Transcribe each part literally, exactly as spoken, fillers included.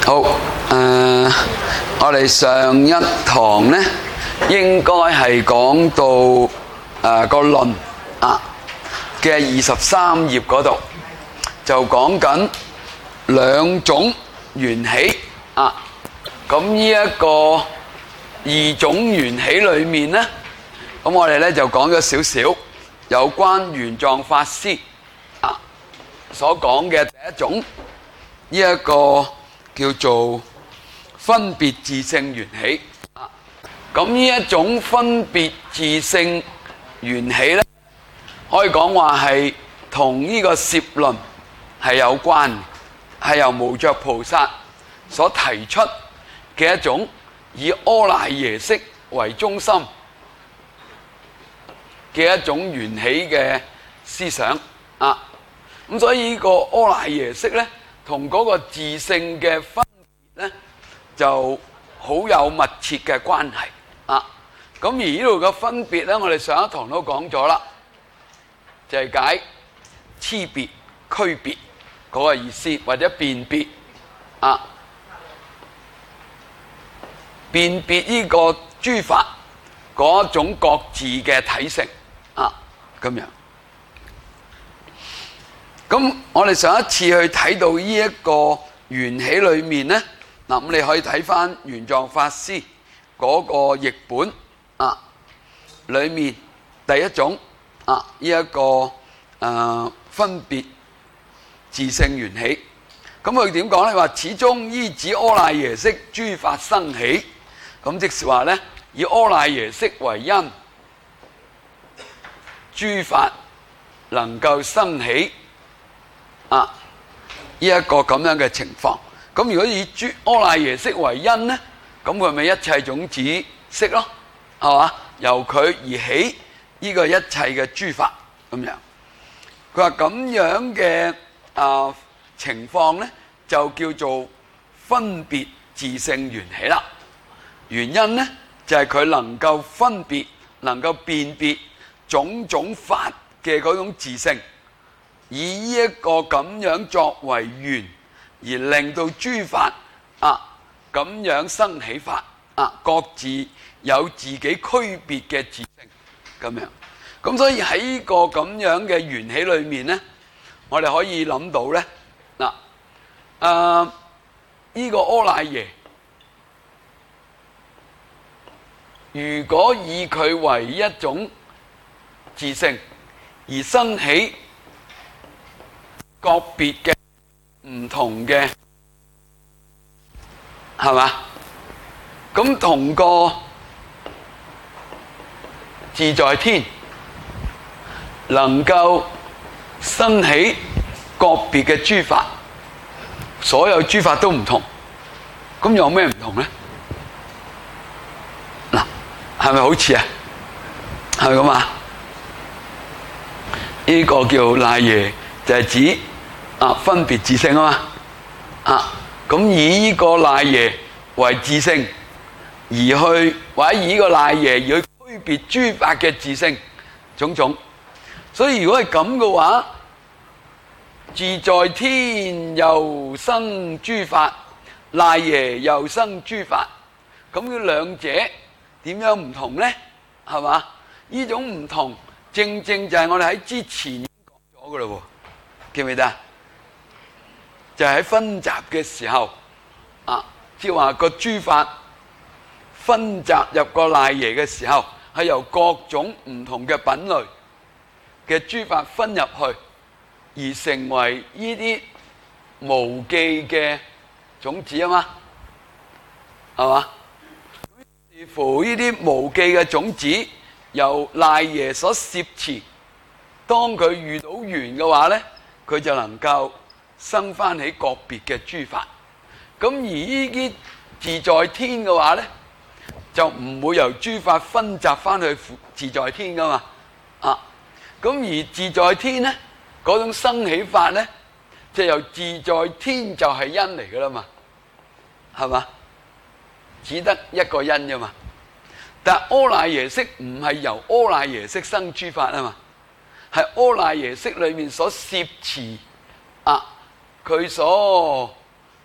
好，誒、呃，我哋上一堂呢，應該係講到誒、呃、個論啊嘅二十三頁嗰度，就講緊兩種緣起啊。咁呢一個二種緣起裏面呢，咁我哋呢就講咗少少有關玄奘法師啊所講嘅第一種，呢一個叫做分別自性緣起啊。咁呢一種分別自性緣起呢，可以講話係同呢個攝論係有關嘅，係由無著菩薩所提出嘅一種以阿賴耶識為中心嘅一種緣起嘅思想啊。咁所以呢個阿賴耶識呢，同嗰個自性嘅分別呢，就好有密切嘅關係啊。咁而呢度嘅分別呢，我哋上一堂都講咗啦，就係解差別、區別嗰個意思，或者辨別啊，辨別呢個諸法嗰種各自嘅體性啊，咁樣。咁我哋上一次去睇到呢一個緣起裏面呢，嗱，咁你可以睇翻玄奘法師嗰個譯本啊，裏面第一種啊，呢、這、一個誒、呃、分別自性緣起。咁佢點講呢？話始終依止阿賴耶識諸法生起，咁即是話呢，以阿賴耶識為因，諸法能夠生起啊！呢、這、一個咁樣嘅情況。咁如果以諸阿賴耶識為因呢，咁佢咪一切種子識咯，係嘛？由佢而起呢個一切嘅諸法咁樣。佢話咁樣嘅啊情況呢，就叫做分別自性緣起啦。原因呢，就係、是、佢能夠分別，能夠辨別種種法嘅嗰種自性，以呢一個咁樣作為緣，而令到諸法啊咁樣生起法啊，各自有自己區別嘅自性咁樣。咁所以喺呢個咁樣嘅緣起裏面呢，我哋可以諗到呢，嗱，啊呢個阿賴耶，如果以佢為一種自性而生起個別嘅唔同嘅，係嘛？咁同個自在天能夠生起個別嘅諸法，所有諸法都唔同，咁有咩唔同呢？嗱，係咪好似啊？係咪咁啊？呢個叫賴耶，就係指啊分別自性啊嘛啊，咁以呢個賴耶為自性，而去或者以呢個賴耶而去區別諸法嘅自性種種。所以如果係咁嘅話，自在天又生諸法，賴耶又生諸法，咁呢兩者點樣唔同呢？係嘛？呢種唔同正正就係我哋喺之前已經講咗嘅嘞，記唔記得？就係喺分集嘅時候啊，即係話個諸法分集入個賴耶嘅時候，係由各種唔同嘅品類嘅諸法分入去，而成為呢啲無記嘅種子啊嘛，係嘛？視乎呢啲無記嘅種子由賴耶所攝持，當佢遇到緣嘅話呢，佢就能夠生翻起個別嘅諸法。咁而呢啲自在天嘅話呢，就唔會由諸法分集翻去自在天噶嘛。啊，咁而自在天呢，嗰種生起法呢，就由自在天就係因嚟噶啦嘛，係嘛？只得一個因啫嘛。但阿賴耶識唔係由阿賴耶識生諸法啊嘛，係阿賴耶識裏面所攝持啊，佢所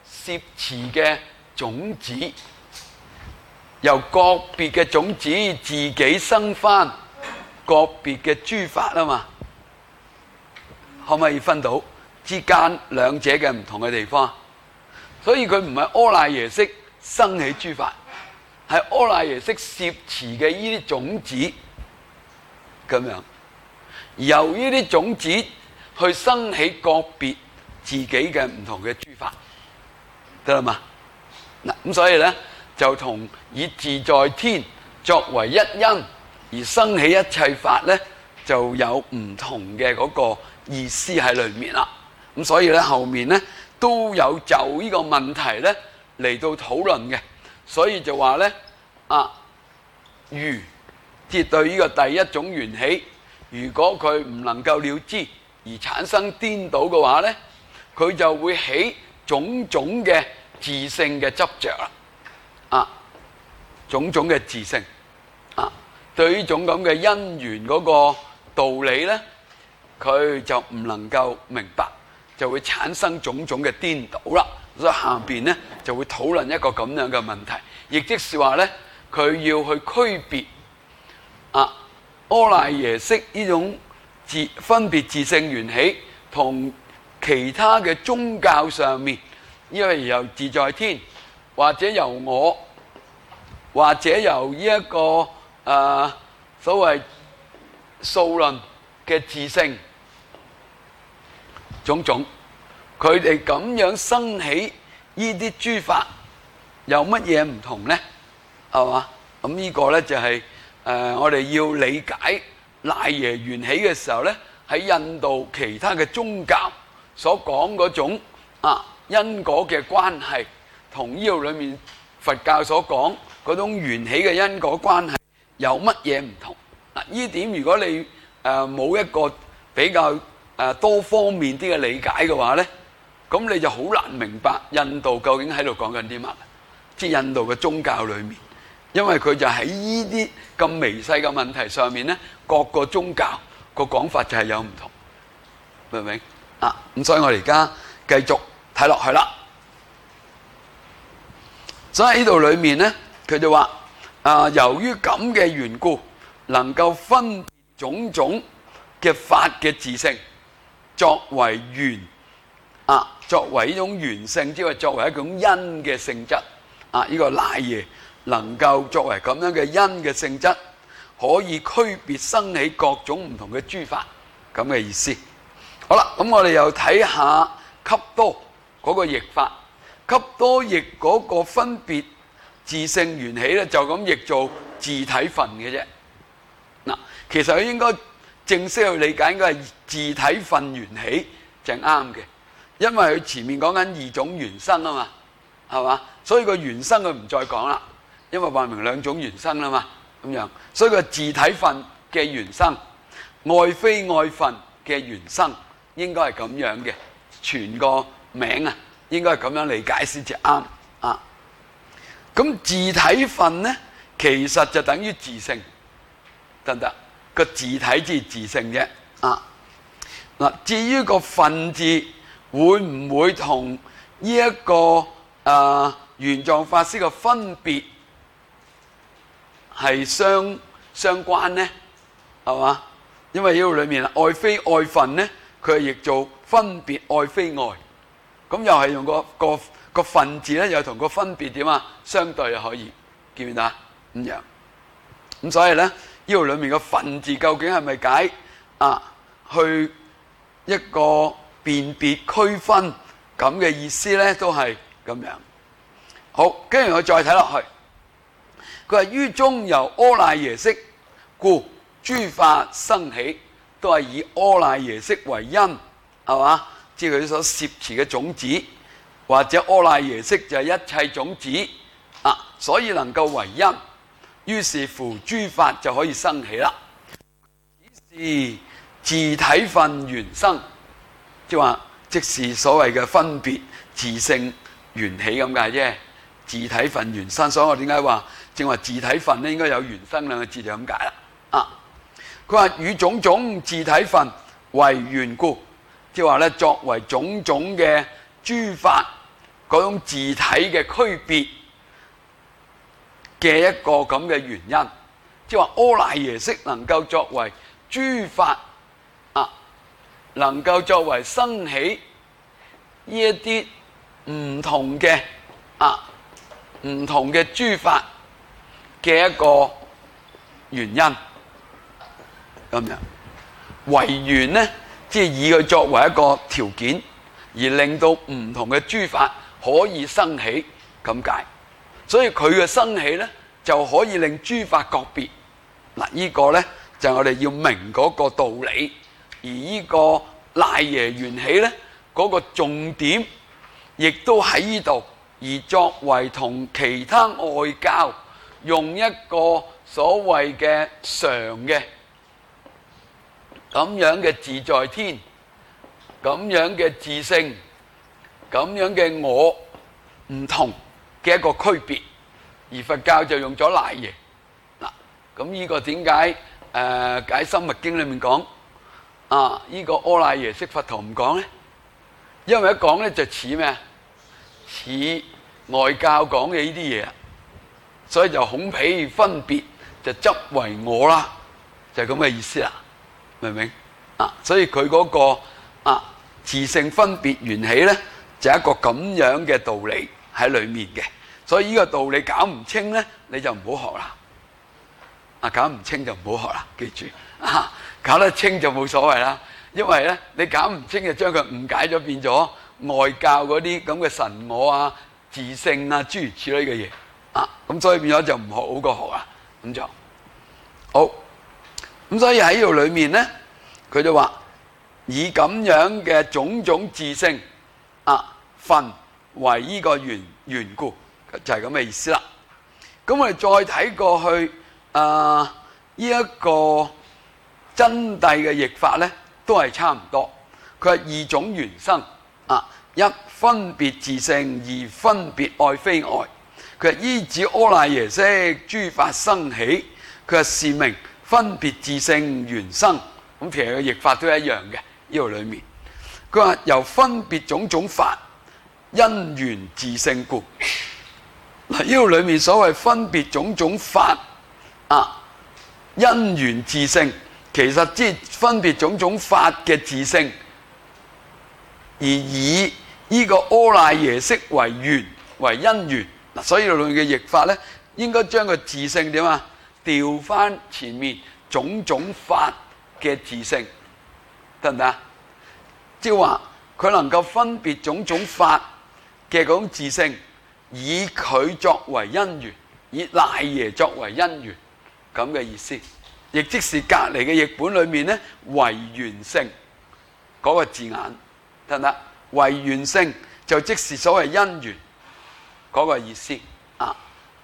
攝持嘅種子，由個別嘅種子自己生翻個別嘅諸法啊嘛，可唔可以分到之間兩者嘅唔同嘅地方？所以佢唔係阿賴耶識生起諸法，係阿賴耶識攝持嘅呢啲種子咁樣，由呢啲種子去生起個別自己嘅唔同嘅諸法，得啦嘛？嗱，咁所以咧就同以自在天作為一因而生起一切法咧，就有唔同嘅嗰個意思喺裏面啦。咁所以咧後面咧都有就呢個問題咧嚟到討論嘅，所以就話咧啊，如即對呢個第一種緣起，如果佢唔能夠了知而產生顛倒嘅話咧，佢就會起種種嘅自性嘅執着啦，啊，種種嘅自性啊，對呢種咁嘅因緣嗰個道理咧，佢就唔能夠明白，就會產生種種嘅顛倒啦。所以下邊咧就會討論一個咁樣嘅問題，亦即是話咧，佢要去區別啊阿賴耶識呢種自分別自性緣起同其他嘅宗教上面，因為由自在天或者由我或者由呢、這、一個誒、呃、所謂數論嘅自性種種，佢哋咁樣生起呢啲諸法有乜嘢唔同呢？係嘛？咁呢個呢，就係、是、誒、呃、我哋要理解賴耶緣起嘅時候呢，喺印度其他嘅宗教所講嗰種啊因果嘅關係，同呢度裏面佛教所講嗰種緣起嘅因果關係有乜嘢唔同？嗱，呢點如果你誒冇、呃、一個比較誒、呃、多方面啲嘅理解嘅話咧，咁你就好難明白印度究竟喺度講緊啲乜？即係印度嘅宗教裏面，因為佢就喺呢啲咁微細嘅問題上面咧，各個宗教個講法就係有唔同，明唔明？啊，咁所以我哋而家繼續睇落去啦。所以呢度裏面咧，佢就話啊，由於咁嘅緣故，能夠分別種種嘅法嘅自性，作為緣啊，作為呢種緣性，即係作為一種因嘅性質啊。呢個賴耶能夠作為咁樣嘅因嘅性質，可以區別生起各種唔同嘅諸法，咁嘅意思。好啦，咁我哋又睇下笈多嗰個譯法。笈多譯嗰個分別自性緣起咧，就咁譯做自體分嘅啫。嗱，其實佢應該正式去理解，應該係自體分緣起就係啱嘅，因為佢前面講緊二種緣生啊嘛，係嘛？所以個緣生佢唔再講啦，因為話明兩種緣生啦嘛，咁樣，所以個自體分嘅緣生，愛非愛分嘅緣生，應該係咁樣嘅，全個名啊，應該係咁樣理解先至啱啊。咁自體分咧，其實就等於自性，得唔得？個自體即係自性啫啊。嗱，至於個分字會唔會同呢一個誒玄奘法師嘅分別係相相關咧？係嘛？因為呢度裏面愛非愛分咧，佢係譯做分別愛非愛，咁又係用個個個分字咧，又同個分別點啊相對又可以，見唔見啊？咁樣，咁所以咧，呢度裏面個分字究竟係咪解啊？去一個辨別區分咁嘅意思咧，都係咁樣。好，跟住我再睇落去，佢話於中由阿賴耶識，故諸法生起，都係以阿賴耶識為因，係嘛？即係佢所攝持嘅種子，或者阿賴耶識就係一切種子啊，所以能夠為因，於是乎諸法就可以生起啦。只是自體分緣生，即係話即是所謂嘅分別自性緣起咁解啫。自體分緣生，所以我點解話正話自體分咧應該有緣生兩個字就咁解啦。啊，佢話與種種自體分為緣故，即係話咧作為種種嘅諸法嗰種字體嘅區別嘅一個咁嘅原因，即係話阿賴耶識能夠作為諸法啊，能夠作為生起呢一啲唔同嘅啊唔同嘅諸法嘅一個原因，咁樣唯緣呢，即係以佢作為一個條件，而令到唔同嘅諸法可以生起咁解。所以佢嘅生起呢，就可以令諸法各別。嗱，呢個呢，就係我哋要明嗰個道理。而呢個賴耶緣起呢，嗰個重點亦都喺呢度，而作為同其他外教用一個所謂嘅常嘅咁樣嘅自在天，咁樣嘅自性，咁樣嘅我唔同嘅一個區別，而佛教就用咗賴耶。嗱，咁呢個點解誒解深密經裏面講啊？呢個阿賴耶識佛陀唔講咧？因為一講咧就似咩？似外教講嘅呢啲嘢，所以就恐彼分別就執為我啦，就係咁嘅意思啦，明唔明啊？所以佢嗰個啊自性分別緣起咧，就係一個咁樣嘅道理喺裏面嘅。所以呢個道理搞唔清咧，你就唔好學啦。啊，搞唔清就唔好學啦，記住啊！搞得清就冇所謂啦，因為咧你搞唔清就將佢誤解咗，變咗外教嗰啲咁嘅神我啊、自性啊諸如此類嘅嘢啊，咁所以變咗就唔學好過學啊，咁就好。咁所以喺呢度裏面咧，佢就話以咁樣嘅種種自性啊分為呢個緣緣故，就係咁嘅意思啦。咁我哋再睇過去啊，呢一個真諦嘅譯法咧，都係差唔多。佢係二種緣生啊，一分別自性，二分別愛非愛。佢係依止阿賴耶識諸法生起，佢係是名分別自性緣生。咁其實嘅譯法都係一樣嘅，呢度裏面佢話由分別種種法因緣自性故。嗱，呢度裏面所謂分別種種法啊，因緣自性，其實即係分別種種法嘅自性，而以呢個阿賴耶識為緣為因緣。嗱，所以裏面嘅譯法咧，應該將個自性點啊調翻前面種種法嘅自性，得唔得啊？即係話佢能夠分別種種法嘅嗰種自性，以佢作為因緣，以賴耶作為因緣，咁嘅意思。亦即是隔離嘅譯本裏面咧，為緣性嗰個字眼，得唔得？為緣性就即是所謂因緣嗰個意思啊。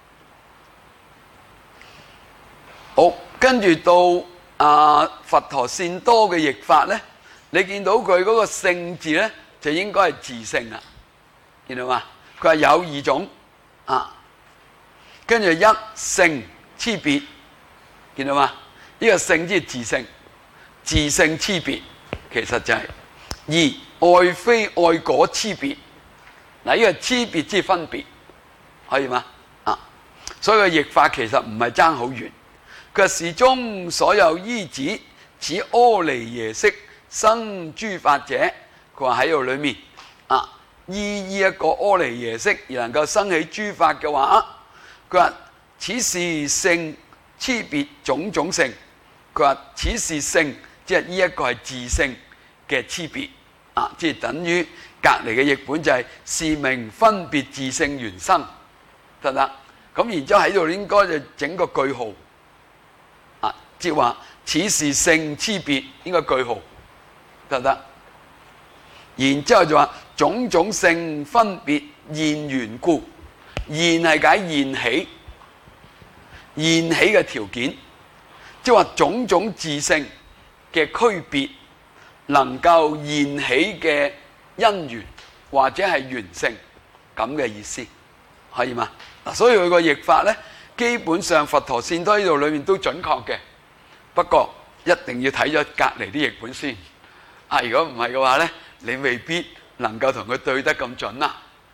好，跟住到啊佛陀善多嘅譯法咧，你見到佢嗰個性字咧，就應該係自性啦，見到嘛？佢係有二種啊，跟住一性差別，見到嘛？呢個性即係自性，自性差別其實就係、是、二愛非愛果差別。嗱，呢個差別即係分別，可以嗎？啊，所以個譯法其實唔係爭好遠。佢話是中所有依止此阿賴耶識生諸法者，佢話喺度裏面啊，依依一個阿賴耶識而能夠生起諸法嘅話，佢話此是性差別種種性。佢話此是性，即係呢一個係自性嘅差別啊，即係等於隔離嘅譯本就係、是、是名分別自性緣生，得唔得？咁然之後喺度應該就整個句號啊，即係話此是性差別，應該句號，得唔得？然之後就話種種性分別現緣故，現係解現起，現起嘅條件。即係話種種自性嘅區別，能夠現起嘅因緣或者係緣性咁嘅意思，可以嗎？嗱，所以佢個譯法咧，基本上佛陀善多呢度裏面都準確嘅，不過一定要睇咗隔離啲譯本先。啊，如果唔係嘅話咧，你未必能夠同佢對得咁準啦。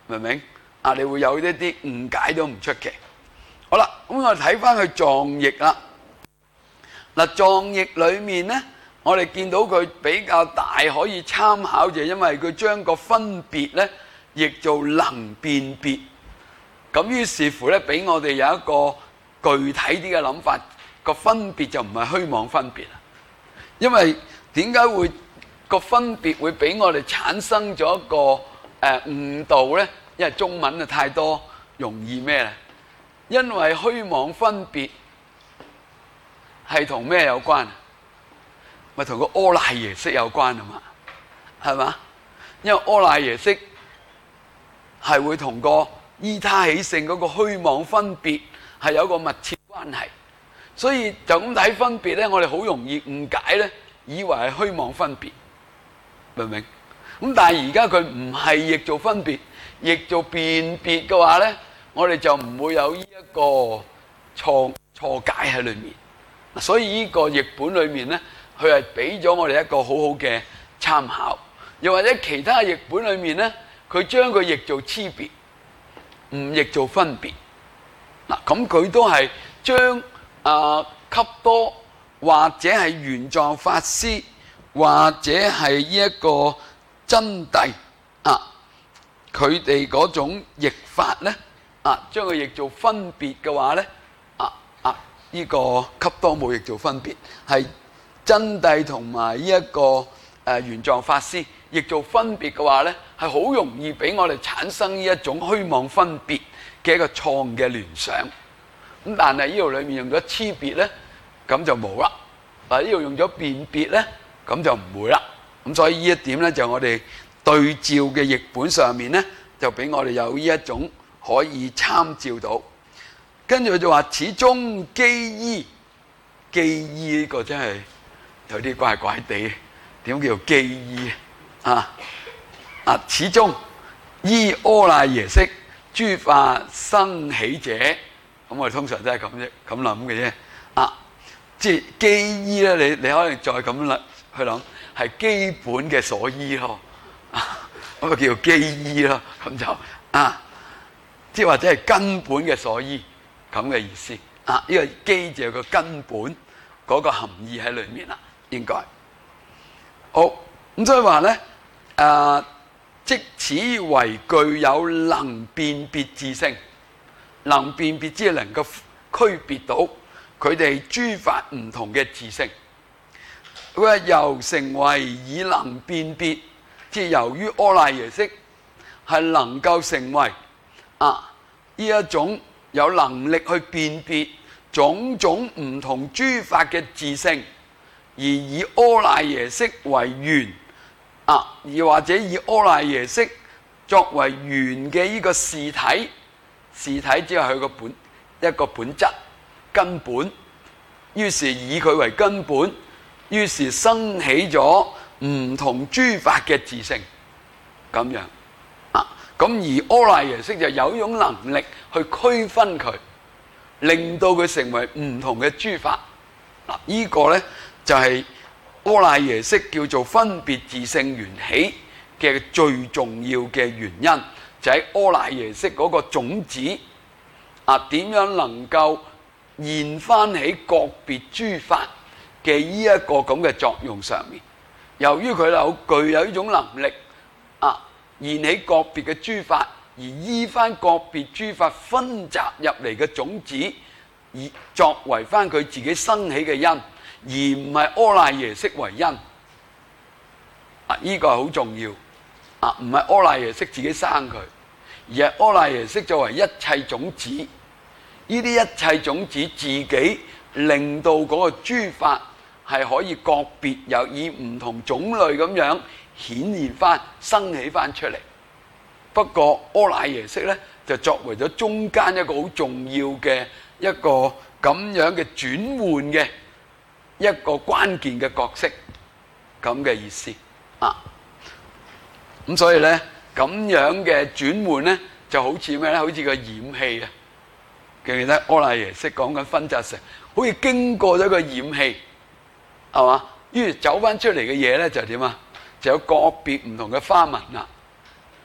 明唔明？啊，你會有一啲誤解都唔出奇。好啦，咁我哋睇翻佢藏譯啦。嗱，藏譯裏面咧，我哋見到佢比較大可以參考，就係因為佢將個分別咧譯做能辨別。咁於是乎咧，俾我哋有一個具體啲嘅諗法，個分別就唔係虛妄分別啦。因為點解會個分別會俾我哋產生咗一個誒、呃、誤導咧？因為中文啊太多容易咩咧？因為虛妄分別係同咩有關？咪同個阿賴耶識有關啊嘛，係嘛？因為阿賴耶識係會同個依他起性嗰個虛妄分別係有一個密切關係，所以就咁睇分別咧，我哋好容易誤解咧，以為係虛妄分別，明唔明？咁但係而家佢唔係譯做分別，譯做辨別嘅話咧，我哋就唔會有呢一個錯錯解喺裏面。所以呢個譯本裏面咧，佢係俾咗我哋一個好好嘅參考。又或者其他譯本裏面咧，佢將佢譯做差別，唔譯做分別。嗱，咁佢都係將啊笈多或者係玄奘法師或者係呢一個真諦啊，佢哋嗰種譯法咧啊，將佢譯做分別嘅話咧啊啊，呢個笈多冇譯做分別，係真諦同埋呢一個誒玄奘法師譯做分別嘅話咧，係好容易俾我哋產生呢一種虛妄分別嘅一個錯誤嘅聯想。咁但係呢度裏面用咗差別咧，咁就冇啦。嗱，呢度用咗辨別咧，咁就唔會啦。咁所以呢一點咧，就我哋對照嘅譯本上面咧，就俾我哋有呢一種可以參照到。跟住佢就話始終基依，基依呢個真係有啲怪怪地，點叫基依啊？啊，始終依阿賴耶識諸法生起者，咁我哋通常都係咁啫，咁諗嘅啫。啊，即係基依咧，你你可能再咁諗去諗，係基本嘅所依咯，咁啊叫基依咯，咁就啊，即係或者係根本嘅所依咁嘅意思。啊，呢個基就有個根本嗰個含義喺裏面啦，應該好。咁所以話咧，誒。即此為具有能辨別自性，能辨別即係能夠區別到佢哋諸法唔同嘅自性。佢話由成為以能辨別，即係由於阿賴耶識係能夠成為啊呢一種有能力去辨別種種唔同諸法嘅自性，而以阿賴耶識為緣。啊，而或者以阿賴耶識作為緣嘅呢個事體，事體只係佢個本一個本質根本，於是以佢為根本，於是生起咗唔同諸法嘅自性，咁樣啊。咁而阿賴耶識就有一種能力去區分佢，令到佢成為唔同嘅諸法。嗱、啊，呢、這個咧就係、是。阿賴耶識叫做分別自性緣起嘅最重要嘅原因，就喺阿賴耶識嗰個種子啊，點樣能夠現翻起個別諸法嘅呢一個咁嘅作用上面。由於佢有具有呢種能力啊，現起個別嘅諸法，而依翻個別諸法分集入嚟嘅種子，而作為翻佢自己生起嘅因。而唔係阿賴耶識為因，啊，呢個係好重要，啊，唔係阿賴耶識自己生佢，而係阿賴耶識作為一切種子，呢啲一切種子自己令到嗰個諸法係可以個別有以唔同種類咁樣顯現翻、生起翻出嚟。不過阿賴耶識咧就作為咗中間一個好重要嘅一個咁樣嘅轉換嘅。一個關鍵嘅角色咁嘅意思啊，咁所以咧咁樣嘅轉換咧就好似咩咧？好似個染器啊，記唔記得阿賴耶識講緊分集成，好似經過咗個染器，係嘛？於是走翻出嚟嘅嘢咧就點啊？就有個別唔同嘅花紋啦。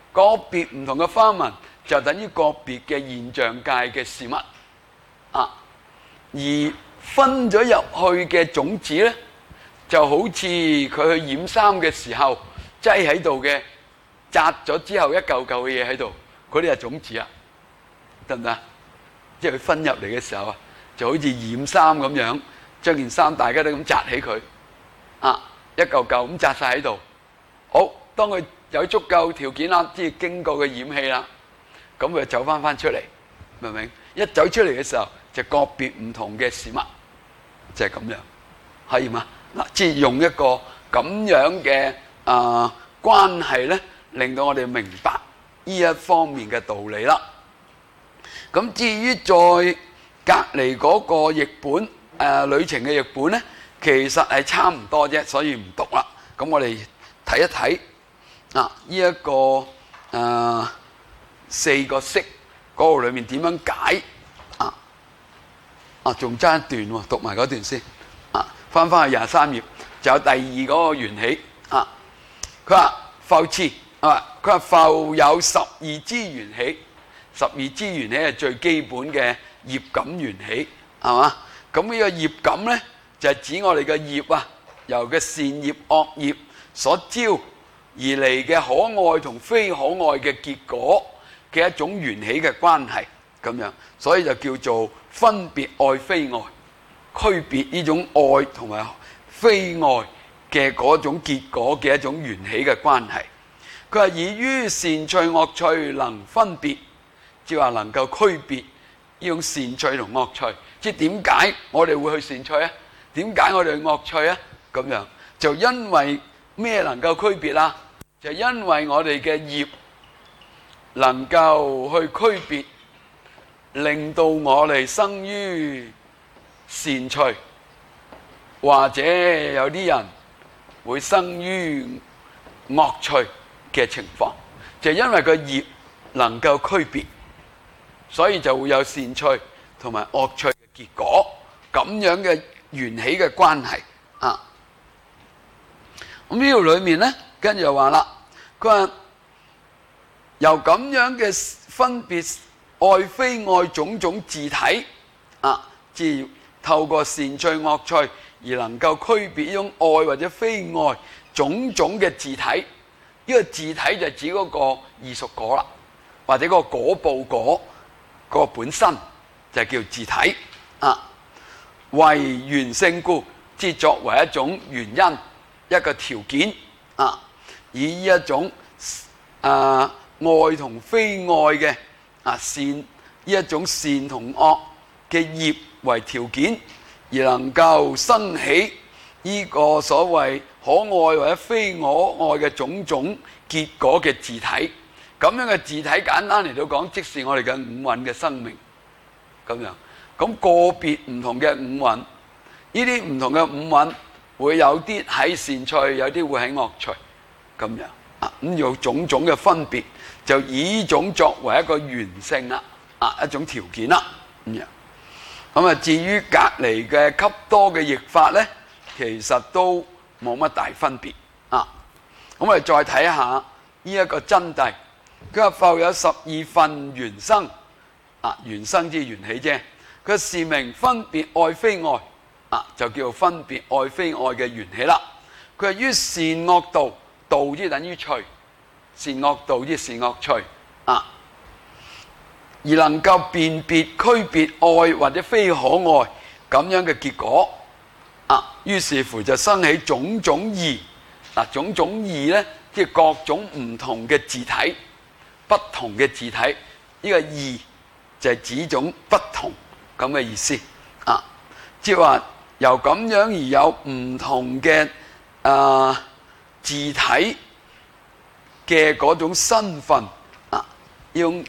個別唔同嘅花紋就等於個別嘅現象界嘅事物啊，而分咗入去嘅種子咧，就好似佢去染衫嘅時候擠喺度嘅，紮咗之後一嚿嚿嘅嘢喺度，嗰啲係種子啊，得唔得？即係佢分入嚟嘅時候啊，就好似染衫咁樣，將件衫大家都咁紮起佢啊，一嚿嚿咁紮晒喺度。好，當佢有足夠條件啦，即係經過佢染氣啦，咁佢就走翻翻出嚟，明唔明？一走出嚟嘅時候，就個別唔同嘅事物，就係咁樣，可以嗎？嗱，即係用一個咁樣嘅啊關係咧，令到我哋明白呢一方面嘅道理啦。咁至於再隔離嗰個譯本誒旅程嘅譯本咧，其實係差唔多啫，所以唔讀啦。咁我哋睇一睇啊，呢一個誒四個式嗰個裏面點樣解啊？啊，仲爭一段喎，讀埋嗰段先啊。翻翻去廿三頁，就有第二嗰個緣起啊。佢話復次啊，佢話復有十二支緣起。十二支緣起係最基本嘅業感緣起，係嘛？咁呢個業感咧，就係指我哋嘅業啊，由嘅善業、惡業所招而嚟嘅可愛同非可愛嘅結果嘅一種緣起嘅關係，咁樣，所以就叫做分別愛非愛，區別呢種愛同埋非愛嘅嗰種結果嘅一種緣起嘅關係。佢話以於善趣惡趣能分別。即係話能夠區別呢種善趣同惡趣，即係點解我哋會去善趣啊？點解我哋去惡趣啊？咁樣就因為咩能夠區別啦？就因為我哋嘅業能夠去區別，令到我哋生於善趣，或者有啲人會生於惡趣嘅情況，就因為個業能夠區別。所以就會有善趣同埋惡趣嘅結果，咁樣嘅緣起嘅關係啊。咁呢度裏面咧，跟住就話啦，佢話由咁樣嘅分別愛非愛種種自體啊，即係透過善趣惡趣而能夠區別呢種愛或者非愛種種嘅自體。呢、這個自體就指嗰個異熟果啦，或者嗰個果報果。個本身就叫自體啊，為緣性故，即作為一種原因，一個條件啊，以呢一種啊愛同非愛嘅啊善，呢一種善同惡嘅業為條件，而能夠生起呢個所謂可愛或者非可愛嘅種種結果嘅自體。咁樣嘅自體簡單嚟到講，即是我哋嘅五蘊嘅生命咁樣。咁個別唔同嘅五蘊，呢啲唔同嘅五蘊會有啲喺善趣，有啲會喺惡趣咁樣啊。咁有種種嘅分別，就以呢種作為一個緣性啦，啊一種條件啦咁樣。咁啊，至於隔離嘅笈多嘅譯法咧，其實都冇乜大分別啊。咁我哋再睇下呢一個真諦。佢話復有十二分緣生，啊緣生之緣起啫。佢是名分別愛非愛，啊就叫做分別愛非愛嘅緣起啦。佢係於善惡道，道即等於趣，善惡道即善惡趣，啊而能夠辨別區別愛或者非可愛咁樣嘅結果，啊於是乎就生起種種異，嗱種種異咧即係各種唔同嘅自體。不同嘅自體，呢、這個異就係指種不同咁嘅意思啊！即係話由咁樣而有唔同嘅啊、呃、自體嘅嗰種身份啊，用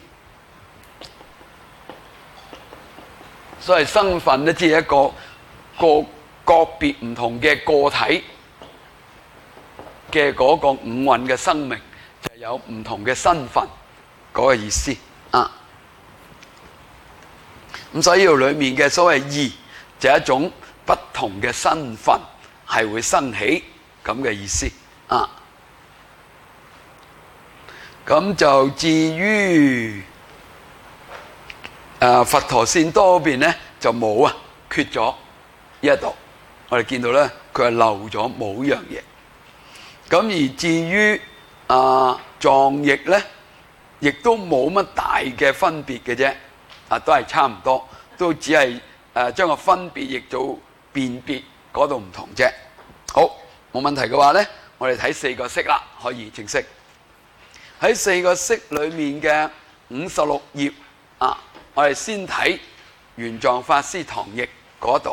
所謂身份咧，即係一個個個別唔同嘅個體嘅嗰個五蘊嘅生命，就有唔同嘅身份。嗰個意思啊，咁所以呢度裏面嘅所謂異，就係一種不同嘅身份係會生起咁嘅意思啊。 咁就至於誒佛陀善多嗰邊咧就冇啊，缺咗呢一度。我哋見到咧，佢係漏咗冇樣嘢。咁而至於啊藏譯咧，亦都冇乜大嘅分別嘅啫，啊都係差唔多，都只係誒將個分別譯做辨別嗰度唔同啫。好，冇問題嘅話咧，我哋睇四個釋啦，可以正式喺四個釋裏面嘅五十六頁啊，我哋先睇玄奘法師唐譯嗰度。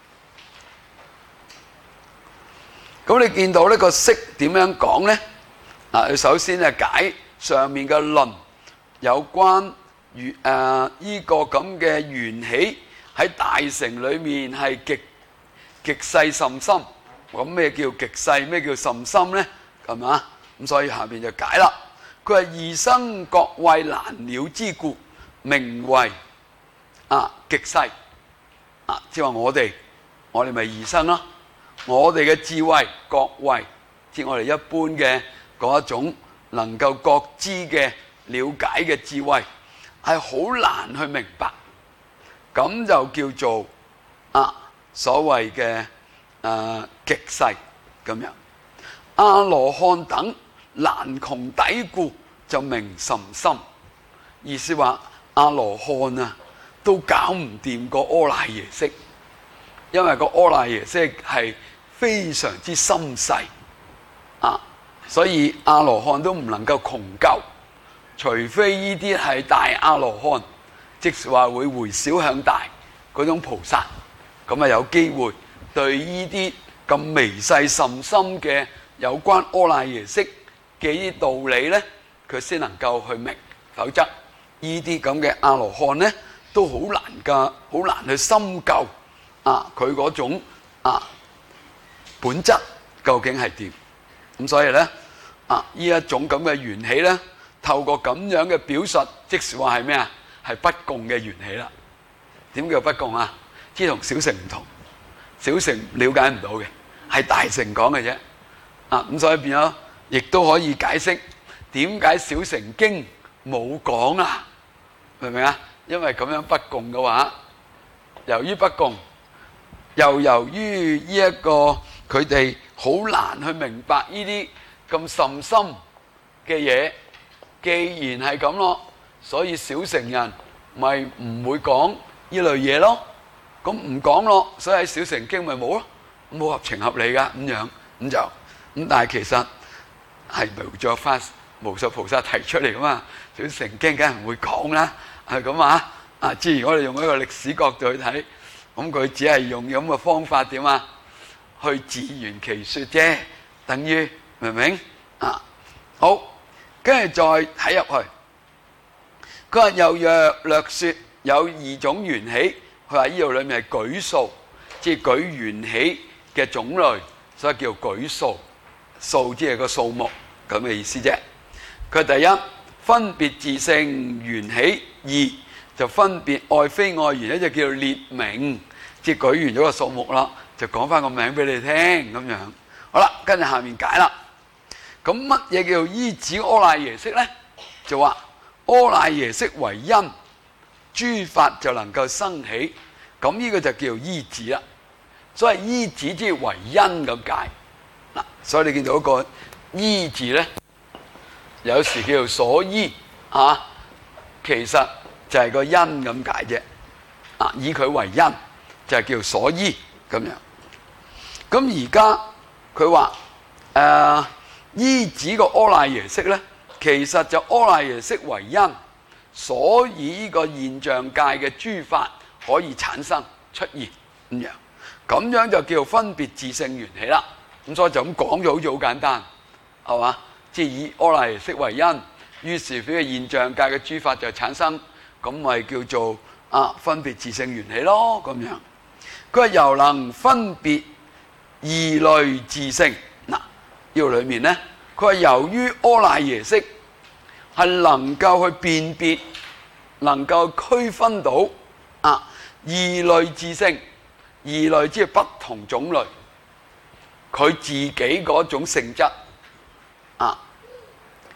咁你見到呢個釋點樣講呢？啊，佢首先係解上面嘅論，有關緣誒呢個咁嘅緣起喺大乘裏面係極極細甚深。咁咩叫極細？咩叫甚深呢？係嘛？咁所以下邊就解啦。佢係異生各慧難了之故，名為啊極細。啊，即係話我哋，我哋咪異生咯。我哋嘅智慧覺慧，即係我哋一般嘅嗰一種能夠覺知嘅了解嘅智慧，係好難去明白。咁就叫做啊所謂嘅誒極細咁樣。阿羅漢等難窮抵故，就名甚深。意思話阿羅漢啊都搞唔掂個阿賴耶識，因為個阿賴耶識係非常之深細啊，所以阿羅漢都唔能夠窮究，除非呢啲係大阿羅漢，即係話會回小向大嗰種菩薩，咁啊有機會對呢啲咁微細甚深嘅有關阿賴耶識嘅呢啲道理咧，佢先能夠去明，否則呢啲咁嘅阿羅漢咧都好難噶，好難去深究啊佢嗰種啊本質究竟係點？咁所以咧啊呢一種咁嘅緣起咧，透過咁樣嘅表述，即是話係咩啊？係不共嘅緣起啦。點叫不共啊？即係同小乘唔同，小乘了解唔到嘅，係大乘講嘅啫。啊咁所以變咗，亦都可以解釋點解小乘經冇講啊？明唔明啊？因為咁樣不共嘅話，由於不共，又由於呢一個佢哋好難去明白呢啲咁甚深嘅嘢，既然係咁咯，所以小乘人咪唔會講呢類嘢咯。咁唔講咯，所以喺小乘經咪冇咯，冇合情合理噶咁樣，咁就咁。但係其實係無著法無數菩薩提出嚟噶嘛，小乘經梗係唔會講啦，係咁啊。啊，至於我哋用一個歷史角度去睇，咁佢只係用咁嘅方法點啊？去自圓其說啫，等於明唔明啊？好，跟住再睇入去，佢話又若略說有二種緣起，佢話呢度裏面係舉數，即係舉緣起嘅種類，所以叫舉數，數即係個數目咁嘅意思啫。佢第一分別自性緣起，二就分別愛非愛緣起，就叫做列名，即係舉完咗個數目啦，就講翻個名俾你聽咁樣。好啦，跟住下面解啦。咁乜嘢叫做依止阿賴耶識咧？就話阿賴耶識為因，諸法就能夠生起。咁呢個就叫做依止啦。所以依止即係為因咁解嗱。所以你見到一個依字咧，有時叫做所依啊，其實就係個因咁解啫。啊，以佢為因就係叫做所依咁樣。咁而家佢話誒依止個阿賴耶識咧，其實就阿賴耶識為因，所以呢個現象界嘅諸法可以產生出現咁樣，咁樣就叫做分別自性緣起啦。咁所以就咁講咗，好似好簡單，係嘛？即係以阿賴耶識為因，於是呢個現象界嘅諸法就產生，咁咪叫做啊分別自性緣起咯咁樣。佢話又能分別二類自性，嗱呢度裏面咧，佢話由於阿賴耶識係能夠去辨別，能夠區分到啊二類自性，二類即係不同種類，佢自己嗰種性質啊，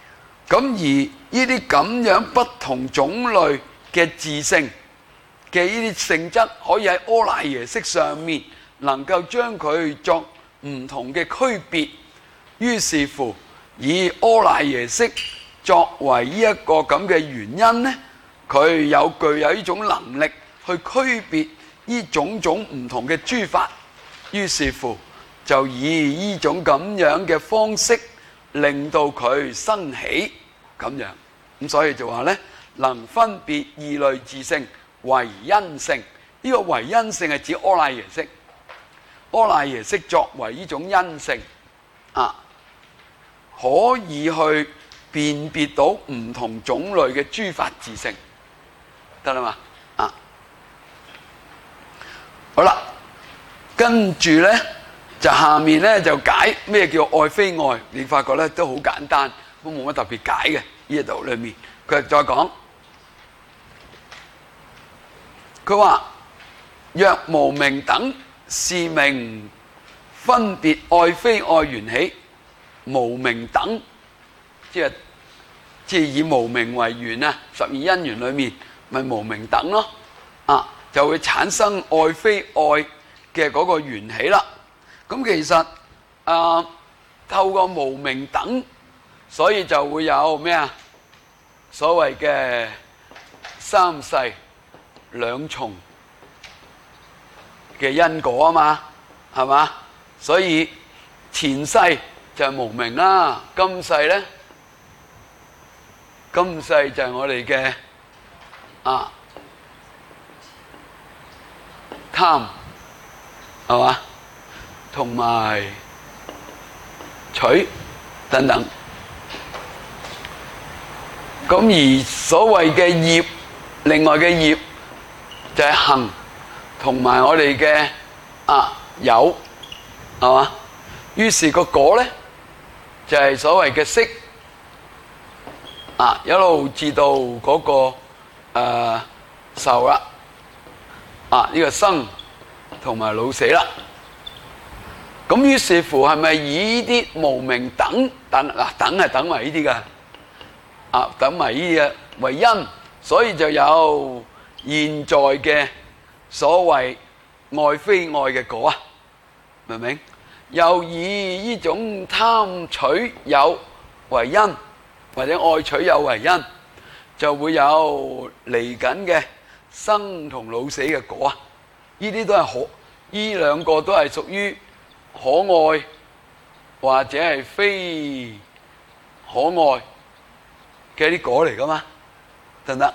咁而呢啲咁樣不同種類嘅自性嘅呢啲性質，可以喺阿賴耶識上面能夠將佢作唔同嘅區別。於是乎，以阿賴耶識作為呢一個咁嘅原因呢，佢有具有呢種能力去區別呢種種唔同嘅諸法。於是乎，就以呢種咁樣嘅方式，令到佢生起咁樣。咁所以就話呢，能分別二類自性為因性。呢個為因性係指阿賴耶識，阿賴耶識作為呢種因性啊，可以去辨別到唔同種類嘅諸法自性，得啦嘛啊！好啦，跟住呢，就下面呢，就解咩叫愛非愛。你發覺呢都好簡單，都冇乜特別解嘅。呢度裏面佢再講，佢話若無明等是名分別愛非愛緣起。無明等，即係即係以無明為緣啊，十二因緣裏面咪無明等咯，啊就會產生愛非愛嘅嗰個緣起啦。咁其實啊，透過無明等，所以就會有咩啊？所謂嘅三世兩重嘅因果啊嘛，係嘛？所以前世就係無明啦，今世咧，今世就係我哋嘅啊貪，係嘛，同埋取等等。咁而所謂嘅業，另外嘅業就係行，同埋我哋嘅啊有，係嘛？於是個果咧，就係所謂嘅識啊，一路至到嗰個誒受啦，啊呢個生同埋老死啦。咁於是乎係咪以呢啲無明等等嗱等係等埋呢啲噶啊等埋呢啲嘅為因，所以就有現在嘅所謂愛非愛嘅果啊，明唔明？又以呢種貪取有為因，或者愛取有為因，就會有嚟緊嘅生同老死嘅果啊！呢啲都係可，呢兩個都係屬於可愛或者係非可愛嘅啲果嚟噶嘛？得唔得？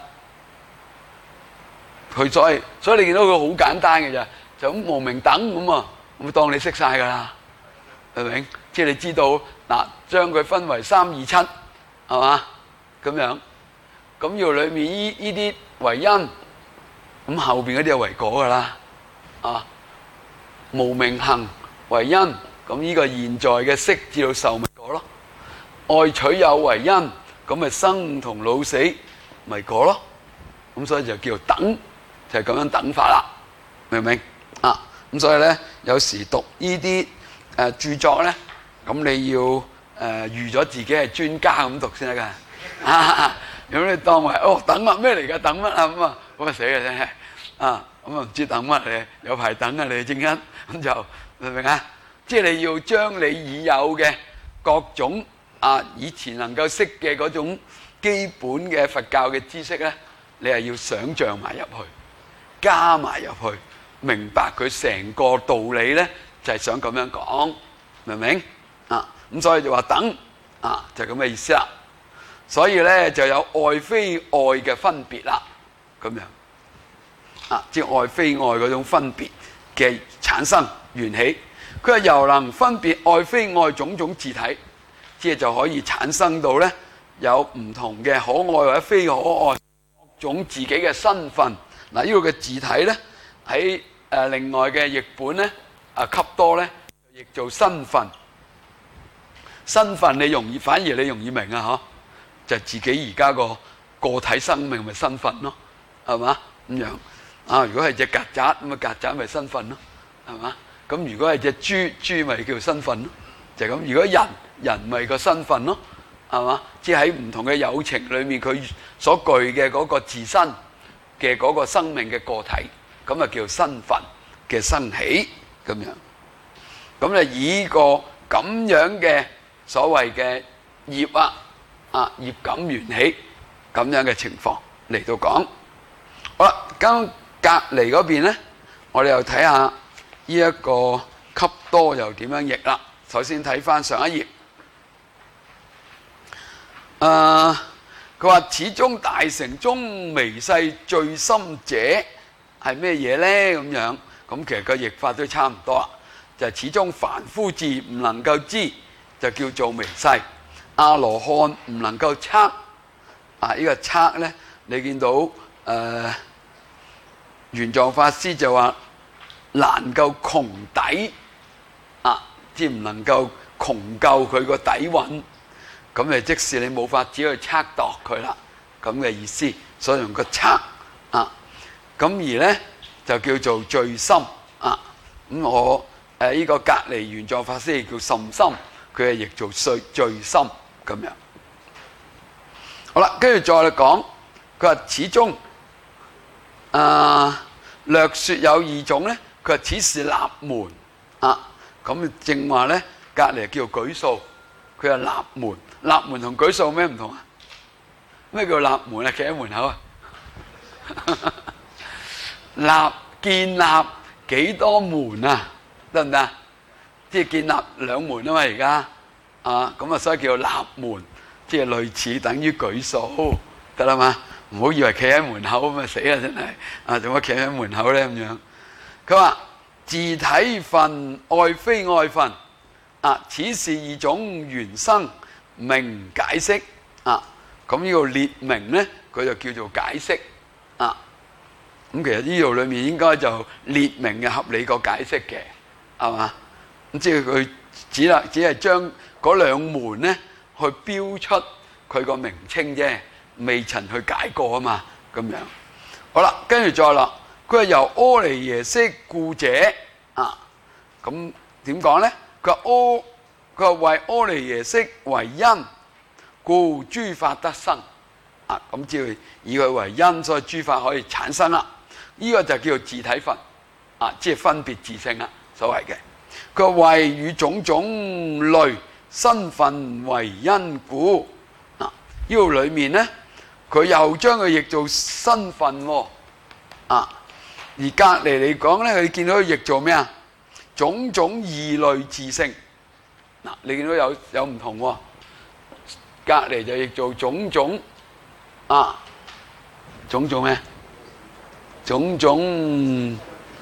佢所以所以你見到佢好簡單嘅咋，就咁無明等咁啊，咁當你識晒噶啦。明唔明？即係你知道嗱，將佢分為三二七，係嘛？咁樣，咁要裏面依依啲為因，咁後邊嗰啲係為果噶啦，啊，無明行為因，咁呢個現在嘅識至到受咪果咯。愛取有為因，咁咪生同老死咪果咯。咁所以就叫等，就係咁樣等法啦。明唔明？啊，咁所以咧，有時讀呢啲。誒、呃、著作咧，咁你要誒、呃、預咗自己係專家咁讀先得噶。啊，咁你當為哦等乜咩嚟噶？等乜啊咁啊？咁啊死嘅真係啊！咁啊唔知等乜你有排等啊你正因咁就明唔明啊？即係你要將你已有嘅各種啊以前能夠識嘅嗰種基本嘅佛教嘅知識咧，你係要想像埋入去，加埋入去，明白佢成個道理咧。就係想咁樣講，明唔明啊？咁所以就話等啊，就係咁嘅意思啦。所以咧就有愛非愛嘅分別啦，咁樣啊，即係愛非愛嗰種分別嘅產生緣起。佢話又能分別愛非愛種種自體，即係就可以產生到咧有唔同嘅可愛或者非可愛各種自己嘅身份。嗱，呢個嘅自體咧喺誒另外嘅譯本咧。啊，吸多咧，亦做身份。身份你容易，反而你容易明啊！嗬，就係、自己而家個個體生命咪身份咯，係嘛咁樣啊？如果係隻曱甴咁啊，曱甴咪身份咯，係嘛？咁如果係隻豬，豬咪叫身份咯，就係、是、咁。如果人人咪個身份咯， 係嘛？即係喺唔同嘅有情裏面，佢所具嘅嗰個自身嘅嗰個生命嘅個體，咁啊叫身份嘅生起咁樣。咁咧以個咁樣嘅所謂嘅業啊啊業感緣起咁樣嘅情況嚟到講。好啦，咁隔離嗰邊咧，我哋又睇下呢一個笈多又點樣譯啦。首先睇翻上一頁。誒、呃，佢話始終大乘中微細最深者係咩嘢咧？咁樣咁其實個譯法都差唔多啦，就係、是、始終凡夫智唔能夠知，就叫做微細；阿羅漢唔能夠測，啊、這個、呢個測咧，你見到誒、呃、玄奘法師就話難夠窮底，啊，即唔能夠窮究佢個底蘊。咁誒，即使你冇法子去測度佢啦，咁嘅意思，所以用個測啊。咁而咧就叫做最深啊。咁我誒呢、呃這個隔離玄奘法師叫甚深，佢係譯做最最深咁樣。好啦，跟住再嚟講，佢話始終啊略說有二種咧，佢話此是立門啊。咁正話咧，隔離叫做舉數，佢係立門。立門同舉數咩唔同啊？咩叫立門啊？企喺門口啊？立建立幾多門啊？得唔得？即係建立兩門啊嘛！而家啊，咁啊，所以叫立門，即係類似等於舉數，得啦嘛？唔好以為企喺門口咁啊死啦！真係啊，做乜企喺門口咧咁樣？佢話自體分愛非愛分啊，此是二種緣生。明解釋啊，咁呢個列明咧，佢就叫做解釋啊。咁其實呢度裏面應該就列明嘅合理個解釋嘅，係嘛？咁即係佢只啦，只係將嗰兩門咧去標出佢個名稱啫，未曾去解過啊嘛。咁樣好啦，跟住再落，佢係由阿尼耶識故者啊。咁點講咧？佢話阿佢話為阿尼耶識為因，故諸法得生啊！咁只要以佢為因，所以諸法可以產生啦。呢、這個就叫做自體分啊，即係分別自性啦，所謂嘅。佢話為與種種類身分為因故啊！呢度裏面咧，佢又將佢譯做身分喎啊！而隔離嚟講咧，佢見到佢譯做咩啊？種種異類自性。嗱，你見到有有唔同喎，隔離就譯做種種啊，種種咩？種種誒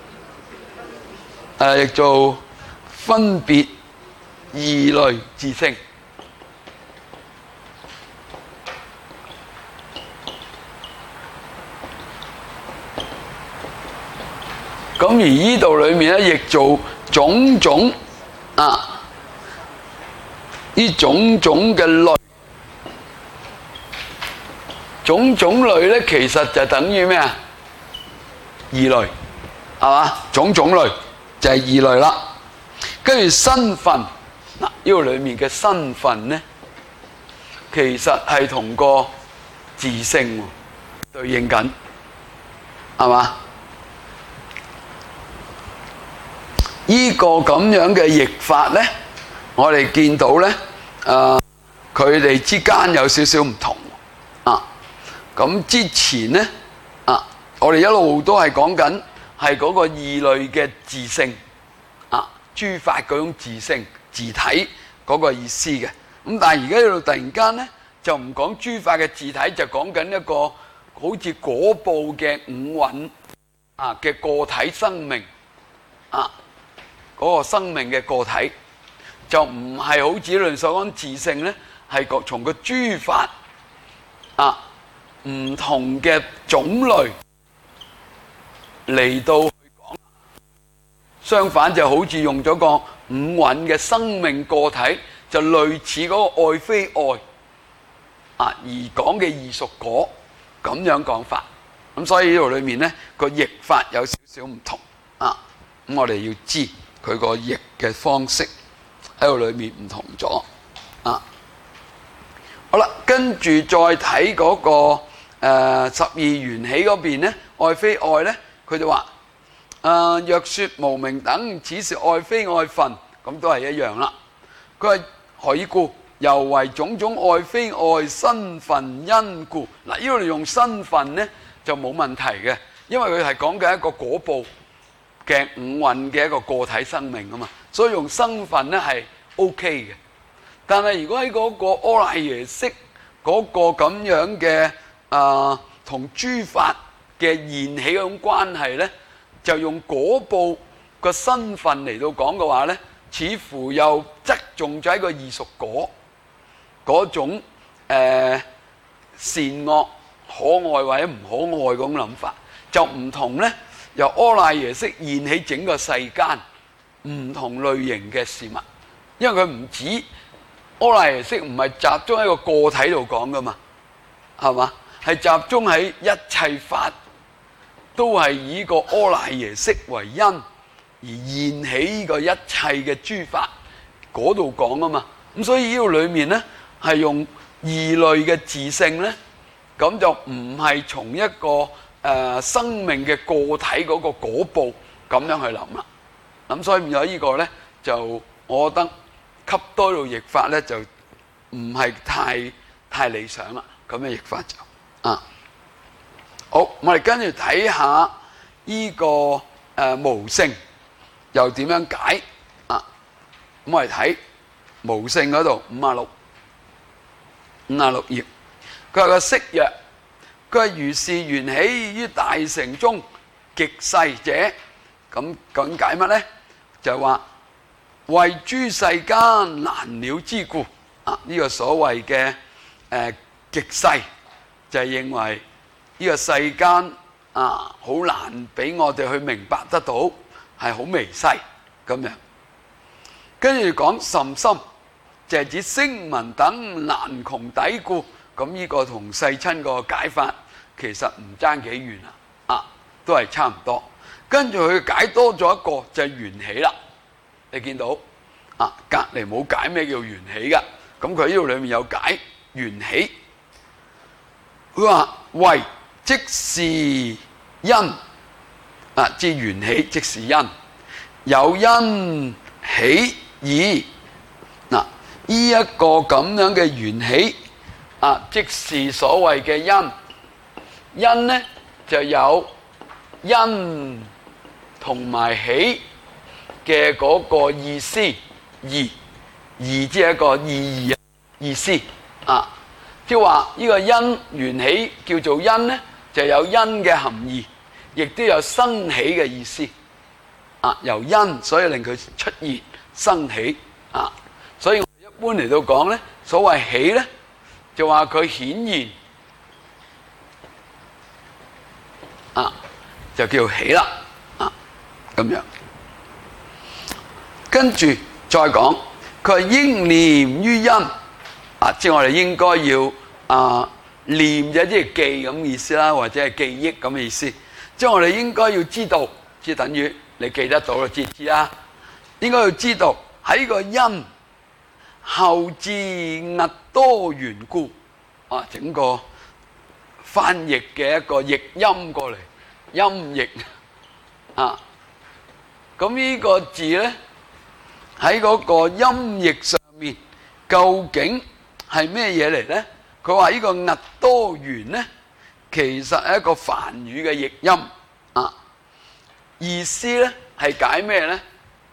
譯做分別異類自性。咁而呢度裏面咧，譯做種種啊。呢種種嘅類，種種類咧，其實就等於咩啊？異類，係嘛？種種類就係異類啦。跟住身份，嗱，呢個裏面嘅身份咧，其實係同個自性對應緊，係嘛？呢個咁樣嘅譯法咧，我哋見到咧，誒佢哋之間有少少唔同啊。咁之前咧，啊，我哋一路都係講緊係嗰個異類嘅自性啊，諸法嗰種自性自體嗰個意思嘅。咁但係而家呢度突然間咧，就唔講諸法嘅自體，就講緊一個好似果報嘅五蘊啊嘅個體生命啊，嗰個生命嘅個體。就唔係好似論所講自性咧，係個從個諸法啊唔同嘅種類嚟到去講，相反就好似用咗個五蘊嘅生命個體，就類似嗰個愛非愛啊而講嘅異熟果咁樣講法。咁所以呢度裏面咧個譯法有少少唔同啊。咁我哋要知佢個譯嘅方式。喺度裏面唔同咗啊！ 好啦，跟住再睇嗰、那個誒、呃、十二緣起嗰邊咧，愛非愛咧，佢就話誒、呃、若說無明等，此是愛非愛分，咁都係一樣啦。佢話何以故？由為種種愛非愛身分因故。嗱，呢度用身分咧就冇問題嘅，因為佢係講緊一個果報嘅五蘊嘅一個個體生命啊嘛，所以用身分咧係 O K 嘅。但係如果喺嗰個阿賴耶識嗰個咁樣嘅啊同諸法嘅現起嗰種關係咧，就用果報個身分嚟到講嘅話咧，似乎又側重咗喺個異熟果嗰種誒、呃、善惡可愛或者唔可愛嗰種諗法，就唔同咧。由阿賴耶識現起整個世間唔同類型嘅事物，因為佢唔止阿賴耶識唔係集中喺個個體度講噶嘛，係嘛？係集中喺一切法都係以個阿賴耶識為因而現起呢個一切嘅諸法嗰度講啊嘛。咁所以呢度裏面咧係用異類嘅自性咧，咁就唔係從一個誒、呃、生命嘅個體嗰個果報咁樣去諗啦。咁所以變咗呢個咧，就我覺得吸多度譯法咧就唔係太太理想啦。咁嘅譯法就啊好，我哋跟住睇下呢、這個誒、呃、無性又點樣解啊？咁我哋睇無性嗰度五啊六五啊六頁，佢話個色曰。佢係如是緣起於大乘中極細者，咁講解乜咧？就係話為諸世間難了之故啊！呢、這個所謂嘅誒極細，就係、是、認為呢個世間啊好難俾我哋去明白得到，係好微細咁樣。跟住講甚深，就係指聲聞等難窮抵故。咁呢個同世親個解法其實唔爭幾遠啦，啊，都係差唔多。跟住佢解多咗一個就係緣起啦。你見到啊，隔離冇解咩叫緣起噶，咁佢呢度裏面有解緣起。佢話為即是因啊，即緣起即是因，有因起義。嗱，呢一個咁樣嘅緣起。啊，即是所謂嘅因，因咧就有因同埋起嘅嗰個意思，義義即係一個意義意思啊，即係話呢個因緣起叫做因咧，就有因嘅含義，亦都有生起嘅意思啊。由因所以令佢出現生起啊，所以我哋一般嚟到講咧，所謂起咧。就話佢顯現啊，就叫起啦啊，咁樣。跟住再講，佢係應念於因啊，即係我哋應該要啊念就即係記咁意思啦，或者係記憶咁嘅意思。即係我哋應該要知道，即係等於你記得到就知知啦。應該要知道喺個因。後至訖多緣故，啊，整個翻譯嘅一個譯音過嚟，音譯啊，咁呢個字咧喺嗰個音譯上面，究竟係咩嘢嚟咧？佢話呢個訖多緣咧，其實係一個梵語嘅譯音啊，意思咧係解咩咧？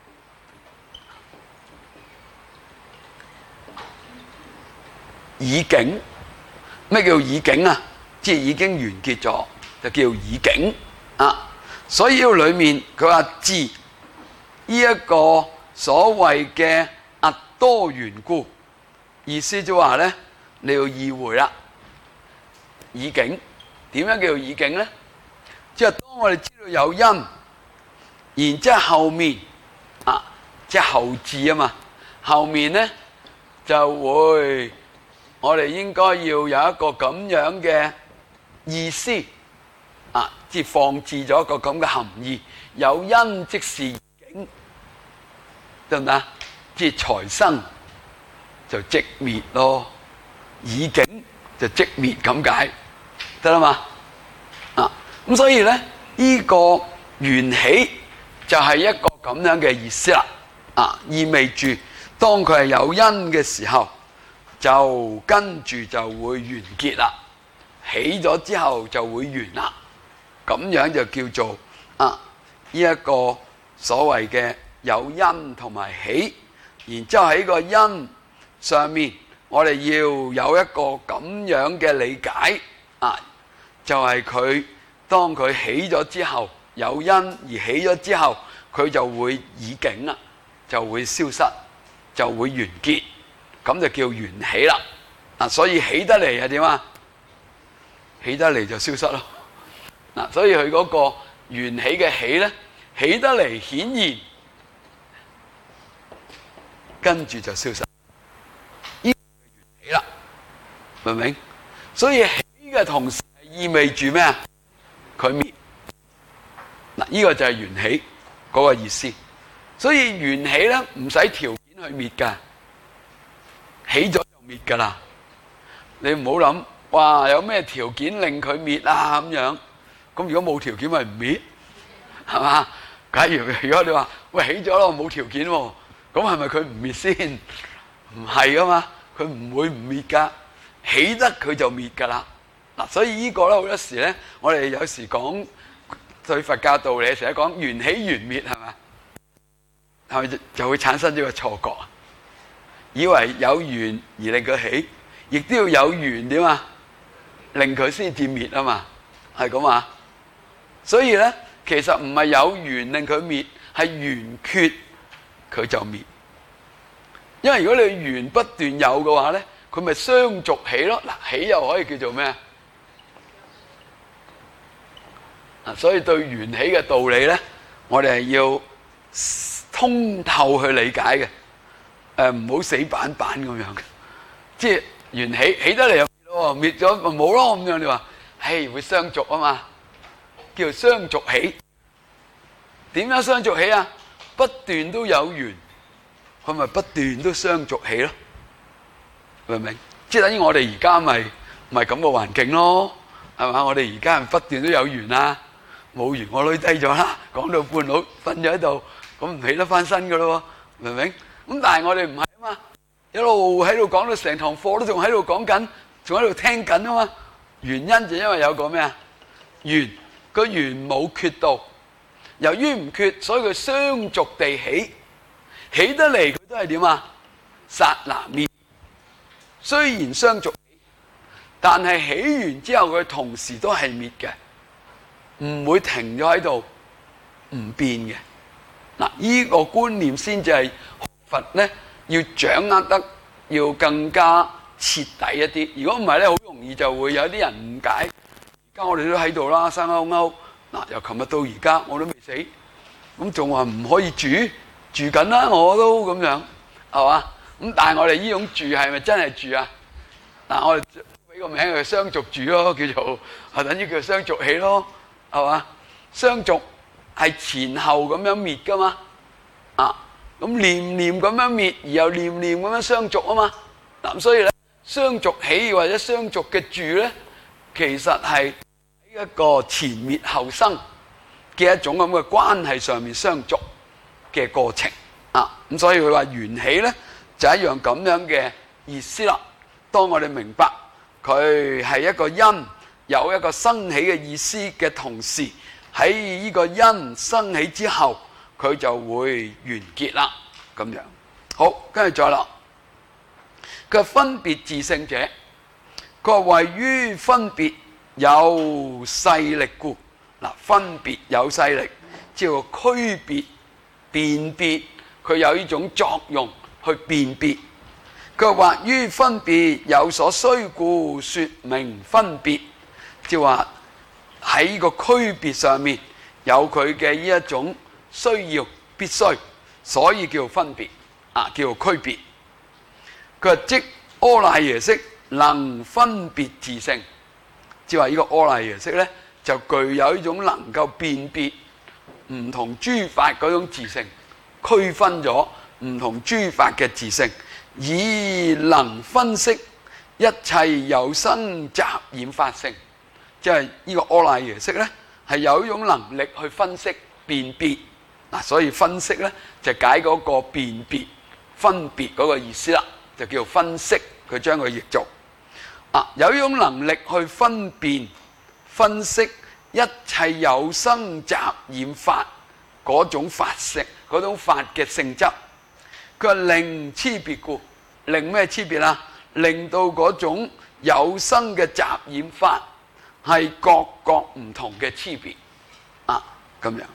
已境，咩叫已境啊？即係已經完結咗，就叫已境啊。所以呢個裏面佢話自呢一個所謂嘅訖多緣故，意思就話咧，你要意會啦。已境點樣叫做已境咧？即係當我哋知道有因，然之後後面啊，即係後置啊嘛，後面咧就會。我哋應該要有一個咁樣嘅意思啊，即係放置咗一個咁嘅含義。有因即是境，得唔得？即係財生就即滅咯。 以境就即滅咁解，得啦嘛？啊，咁所以咧呢、這個緣起就係一個咁樣嘅意思啦。啊，意味住當佢係有因嘅時候，就跟住就會完結啦。起咗之後就會完啦，咁樣就叫做啊呢一個所謂嘅有因同埋起。然之後喺個因上面，我哋要有一個咁樣嘅理解啊，就係佢當佢起咗之後，有因而起咗之後，佢就會已境啦，就會消失，就會完結，咁就叫緣起啦。啊，所以起得嚟係點啊？起得嚟就消失咯。嗱，所以佢嗰個緣起嘅起咧，起得嚟顯現，跟住就消失。呢個係緣起啦，明唔明？所以起嘅同時係意味住咩啊？佢滅。嗱，呢個就係緣起嗰個意思。所以緣起咧唔使條件去滅噶，起咗就滅噶啦。你唔好諗，哇！有咩條件令佢滅啊？咁樣，咁如果冇條件咪唔滅，係嘛？假如如果你話喂起咗咯，冇條件喎，咁係咪佢唔滅先？唔係噶嘛，佢唔會唔滅噶，起得佢就滅噶啦。嗱，所以呢個咧好多時咧，我哋有時講對佛教道理，成日講緣起緣滅，係咪？係咪就會產生呢個錯覺啊？以為有緣而令佢起。亦都要有緣點啊，令佢先至滅啊嘛，係咁啊。所以咧，其實唔係有緣令佢滅，係緣缺佢就滅。因為如果你緣不斷有嘅話咧，佢咪相續起咯。嗱，起又可以叫做咩啊？所以對緣起嘅道理咧，我哋係要通透去理解嘅。誒，唔好死板板咁樣嘅，即係。緣起起得嚟又滅咯，滅咗咪冇咯咁樣。你話，唉，會相續啊嘛，叫相續起。點樣相續起啊？不斷都有緣，佢咪不斷都相續起咯，明唔明？即係等於我哋而家咪咪咁個環境咯，係嘛？我哋而家係不斷都有緣啦，冇緣我累低咗啦，講到半路瞓咗喺度，咁唔起得翻身噶咯，明唔明？咁但係我哋唔係啊嘛。一路喺度講到成堂課都仲喺度講緊，仲喺度聽緊啊嘛。原因就因為有個咩啊？緣，個緣冇缺到，由於唔缺，所以佢相續地起，起得嚟佢都係點啊？剎那滅。雖然相續起，但係起完之後佢同時都係滅嘅，唔會停咗喺度唔變嘅。嗱，呢個觀念先至係佛咧。要掌握得要更加徹底一啲，如果唔係咧，好容易就會有啲人誤解。而家我哋都喺度啦，生勾勾嗱，由琴日到而家我都未死，咁仲話唔可以住住緊啦，我都咁樣係嘛？咁但係我哋呢種住係咪真係住啊？嗱，我哋俾個名佢相續住咯，叫做係等於叫相續起咯，係嘛？相續係前後咁樣滅噶嘛，啊！咁念念咁樣滅，而又念念咁樣相續啊嘛。嗱，所以咧，相續起或者相續嘅住咧，其實係喺一個前滅後生嘅一種咁嘅關係上面相續嘅過程啊。咁所以佢話緣起咧就一樣咁樣嘅意思啦。當我哋明白佢係一個因，有一個生起嘅意思嘅同時，喺呢個因生起之後，佢就會完結啦，咁樣好，跟住再落。佢分別自性者，佢話謂於分別有勢力故。嗱，分別有勢力，即係區別、辨別，佢有呢種作用去辨別。佢話謂於分別有所需故，說明分別，即係話喺呢個區別上面有佢嘅呢一種需要必須，所以叫分別啊，叫區別。佢話即阿賴耶識能分別自性，即係話呢個阿賴耶識咧，就具有呢種能夠辨別唔同諸法嗰種自性，區分咗唔同諸法嘅自性，以能分析一切有生雜染法性，即係呢個阿賴耶識咧，係有一種能力去分析辨別嗱，所以分析咧就解嗰個辨別分別嗰個意思啦，就叫做分析，佢將佢譯做啊，有一種能力去分辨分析一切有生雜染法嗰種法性，嗰種法嘅性質。佢話令差別故，令咩差別啊？令到嗰種有生嘅雜染法係各各唔同嘅差別啊，咁樣。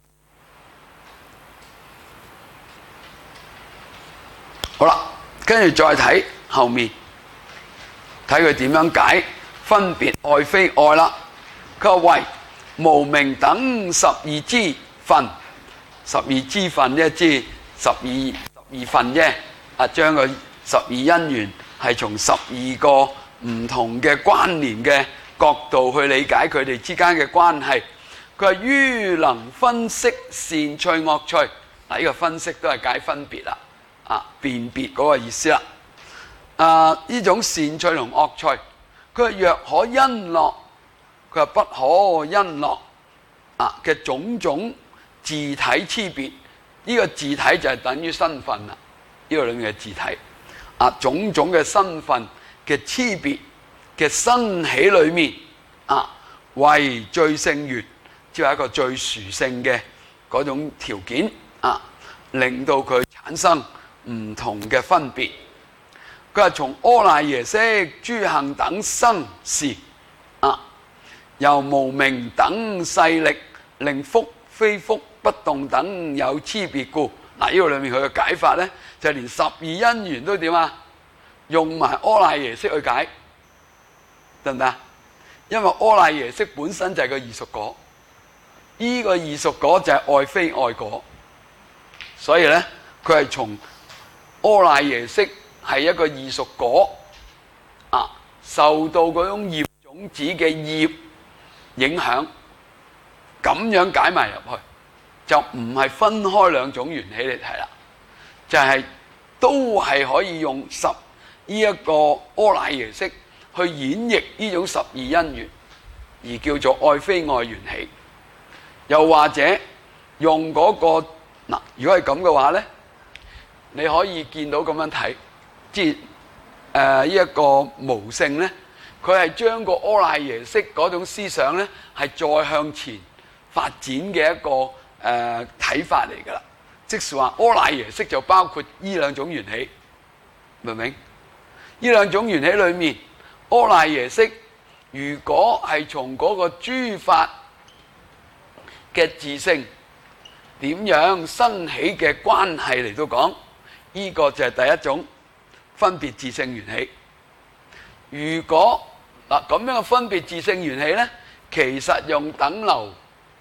好啦，跟住再睇後面，睇佢點樣解分別愛非愛啦。佢話為無明等十二支分，十二支分一支十二十二分啫。啊，將佢十二因緣係從十二個唔同嘅關聯嘅角度去理解佢哋之間嘅關係。佢話於能分析善趣惡趣，嗱，呢個分析都係解分別啦，啊，辨別嗰個意思啦。啊，呢種善趣同惡趣，佢話若可因樂，佢話不可因樂啊嘅種種自體差別，呢、這個自體就係等於身份啦。呢、這個裏面嘅自體啊，種種嘅身份嘅差別嘅生起裏面啊，為最勝緣，即係一個最殊勝嘅嗰種條件啊，令到佢產生唔同嘅分別。佢話從阿賴耶識諸行等生事啊，由無明等勢力令福非福不動等有差別故。嗱，呢個裏面佢嘅解法咧，就係連十二因緣都點啊？用埋阿賴耶識去解，得唔得？因為阿賴耶識本身就係個異熟果，呢、這個異熟果就係愛非愛果，所以咧佢係從阿賴耶識係一個異熟果啊，受到嗰種業種子嘅業影響，咁樣解埋入去。就唔係分開兩種緣起嚟睇啦，就係、是、都係可以用十呢一個阿賴耶識去演繹呢種十二因緣，而叫做愛非愛緣起。又或者用嗰、那個嗱，如果係咁嘅話咧，你可以見到咁樣睇，即係誒呢一個無性咧，佢係將個阿賴耶識嗰種思想咧，係再向前發展嘅一個。誒、呃、睇法嚟㗎啦，即是話阿賴耶識就包括呢兩種緣起，明唔明？呢兩種緣起裏面，阿賴耶識如果係從嗰個諸法嘅自性點樣生起嘅關係嚟到講，呢、這個就係第一種分別自性緣起。如果嗱咁樣嘅分別自性緣起咧，其實用等流。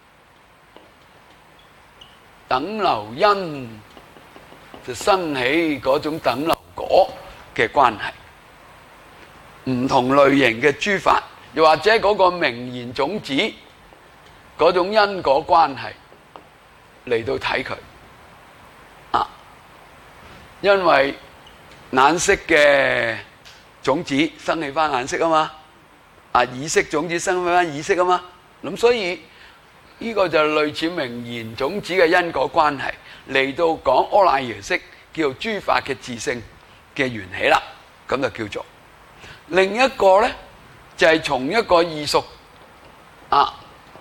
等流因就生起嗰種等流果嘅關係，唔同類型嘅諸法，又或者嗰個名言種子嗰種因果關係嚟到睇佢啊，因為眼識嘅種子生起翻眼識啊嘛，啊耳識種子生起翻耳識啊嘛，咁所以。呢個就類似名言種子嘅因果關係嚟到講阿賴耶識，叫做諸法嘅自性嘅緣起啦，咁就叫做。另一個咧就係、是、從一個異熟啊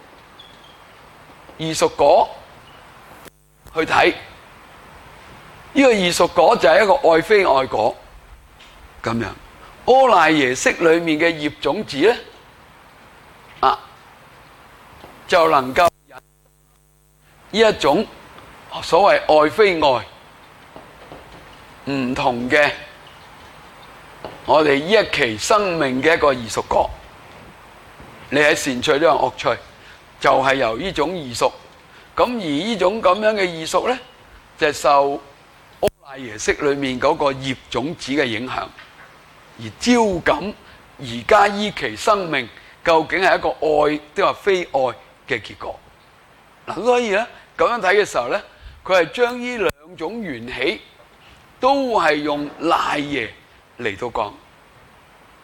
異熟果去睇，呢、這個異熟果就係一個愛非愛果咁樣。阿賴耶識裏面嘅業種子咧啊，就能夠呢一種所謂愛非愛唔同嘅我哋呢一期生命嘅一個異熟果，你喺善趣都有惡趣，就係、是、由呢種異熟。咁而呢種咁樣嘅異熟咧，就係、受阿賴耶識裏面嗰個業種子嘅影響，而招感而家依期生命究竟係一個愛定係非愛嘅結果。嗱，所以咧咁樣睇嘅時候咧，佢係將呢兩種緣起都係用賴耶嚟到講，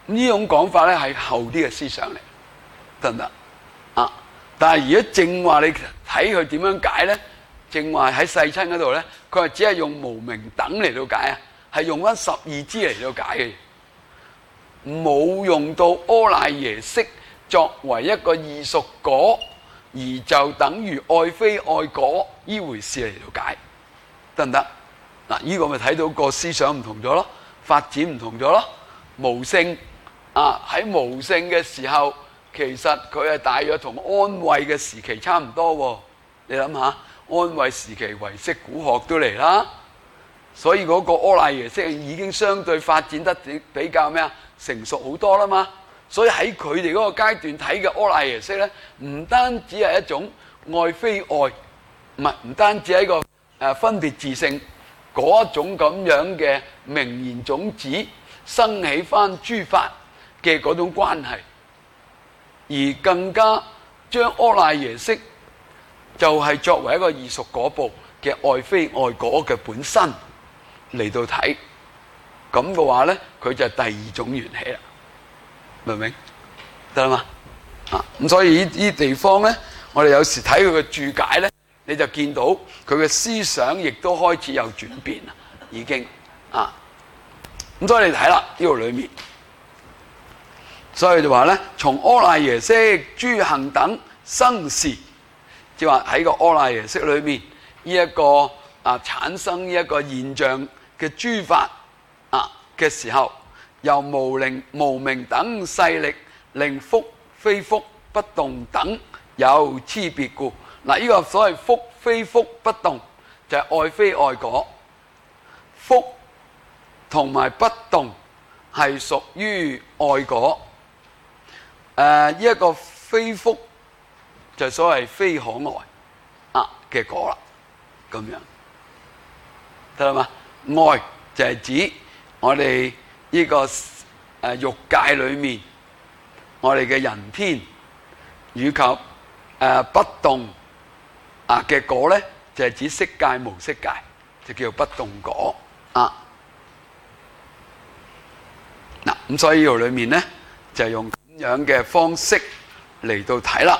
呢種講法咧係後啲嘅思想嚟，得唔得啊？但係如果正話你睇佢點樣解咧，正話喺世親嗰度咧，佢係只係用無明等嚟到解啊，係用翻十二支嚟到解嘅，冇用到阿賴耶識作為一個異熟果，而就等於愛非愛果呢回事嚟到解，得唔得？嗱，呢個咪睇到個思想唔同咗咯，發展唔同咗咯。無性啊，喺無性嘅時候，其實佢係大約同安慧嘅時期差唔多喎。你諗下，安慧時期唯識古學都嚟啦，所以嗰個阿賴耶識已經相對發展得比較咩啊成熟好多啦嘛。所以喺佢哋嗰個階段睇嘅阿賴耶識咧，唔單止係一種愛非愛，唔係唔單止係一個誒分別自性嗰一種咁樣嘅名言種子生起翻諸法嘅嗰種關係，而更加將阿賴耶識就係作為一個異熟果報嘅愛非愛果嘅本身嚟到睇，咁嘅話咧，佢就係第二種緣起啦，明唔明？得啦嘛？啊，咁所以呢啲地方咧，我哋有時睇佢嘅注解咧，你就見到佢嘅思想亦都開始有轉變啦，已經啊。咁所以你睇啦，呢度裏面，所以就話咧，從阿賴耶識諸行等生事，即係話喺個阿賴耶識裏面呢一個啊產生呢一個現象嘅諸法啊嘅時候，由無明無明等勢力令福非福不動等有差別故。嗱，呢個所謂福非福不動就係愛非愛果，福同埋不動係屬於愛果。誒，呢一個非福就所謂非可愛啊嘅果啦，咁樣得啦嘛？愛就係指我哋呢個誒欲界裏面，我哋嘅人天以及誒不動啊嘅果咧，就係指色界無色界，就叫做不動果啊。嗱，咁所以呢度裏面咧就係用咁樣嘅方式嚟到睇啦。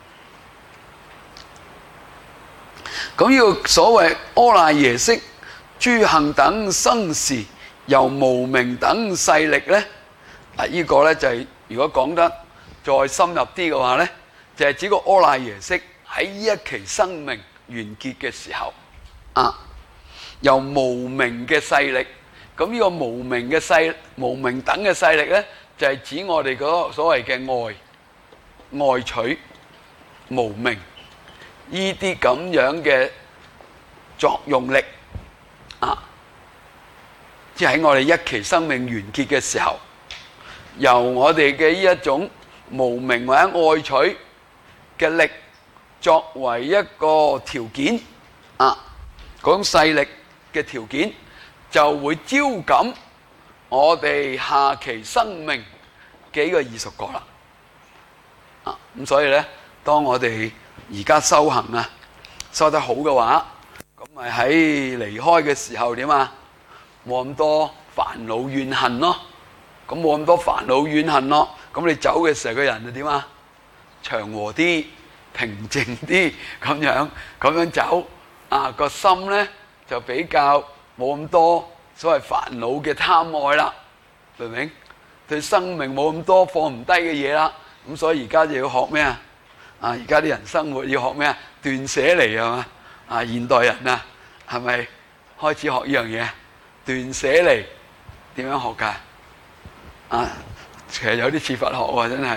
咁呢個所謂阿賴耶識諸行等生事，由無明等勢力咧，嗱呢個咧就係如果講得再深入啲嘅話咧，就係指個阿賴耶識喺呢一期生命完結嘅時候啊，由無明嘅勢力，咁呢個無明嘅勢無明等嘅勢力咧，就係指我哋嗰個所謂嘅愛愛取無明呢啲咁樣嘅作用力啊，即係喺我哋一期生命完結嘅時候，由我哋嘅呢一種無明或者愛取嘅力作為一個條件啊，嗰種勢力嘅條件就會招感我哋下期生命嘅呢個異熟果啦。啊，咁所以咧，當我哋而家修行啊，修得好嘅話，咁咪喺離開嘅時候點啊？冇咁多煩惱怨恨咯，咁冇咁多煩惱怨恨咯，咁你走嘅時候個人就點啊？祥和啲、平靜啲咁樣，咁樣走啊，個心咧就比較冇咁多所謂煩惱嘅貪愛啦，明唔明？對生命冇咁多放唔低嘅嘢啦，咁所以而家就要學咩啊？啊！而家啲人生活要學咩啊？斷捨離係嘛？啊！現代人啊，係咪開始學呢樣嘢？斷捨離點樣學㗎？啊！其實有啲似佛學喎，真係。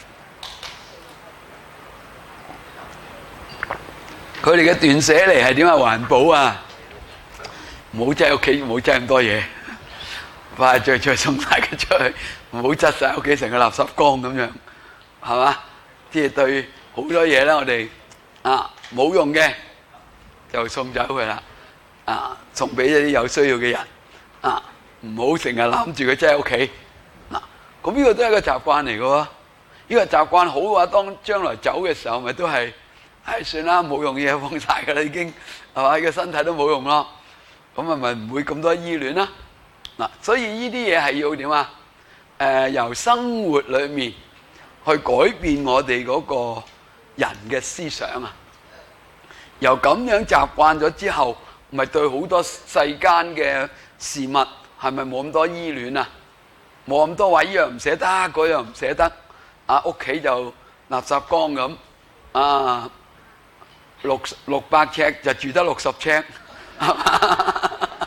佢哋嘅斷捨離係點啊？環保啊！唔好擠喺屋企，唔好擠咁多嘢，快脆脆送晒佢出去，唔好擠晒屋企成個垃圾缸咁樣，係嘛？即係對。好多嘢咧，我哋啊冇用嘅就送走佢啦，啊送俾一啲有需要嘅人，啊唔好成日攬住佢，擠喺屋企。嗱，咁呢個都係一個習慣嚟嘅喎。呢個習慣好嘅話，當將來走嘅時候，咪都係，唉算啦，冇用嘢放晒㗎啦，已經係嘛？個身體都冇用咯，咁係咪唔會咁多依戀啦？嗱，所以呢啲嘢係要點啊？ 呃、由生活裏面去改變我哋嗰個人嘅思想啊。由咁樣習慣咗之後，咪對好多世間嘅事物係咪冇咁多依戀啊？冇咁多話依樣唔捨得，嗰樣唔捨得。啊，屋企就垃圾缸咁啊，六六百尺就住得六十尺，係嘛？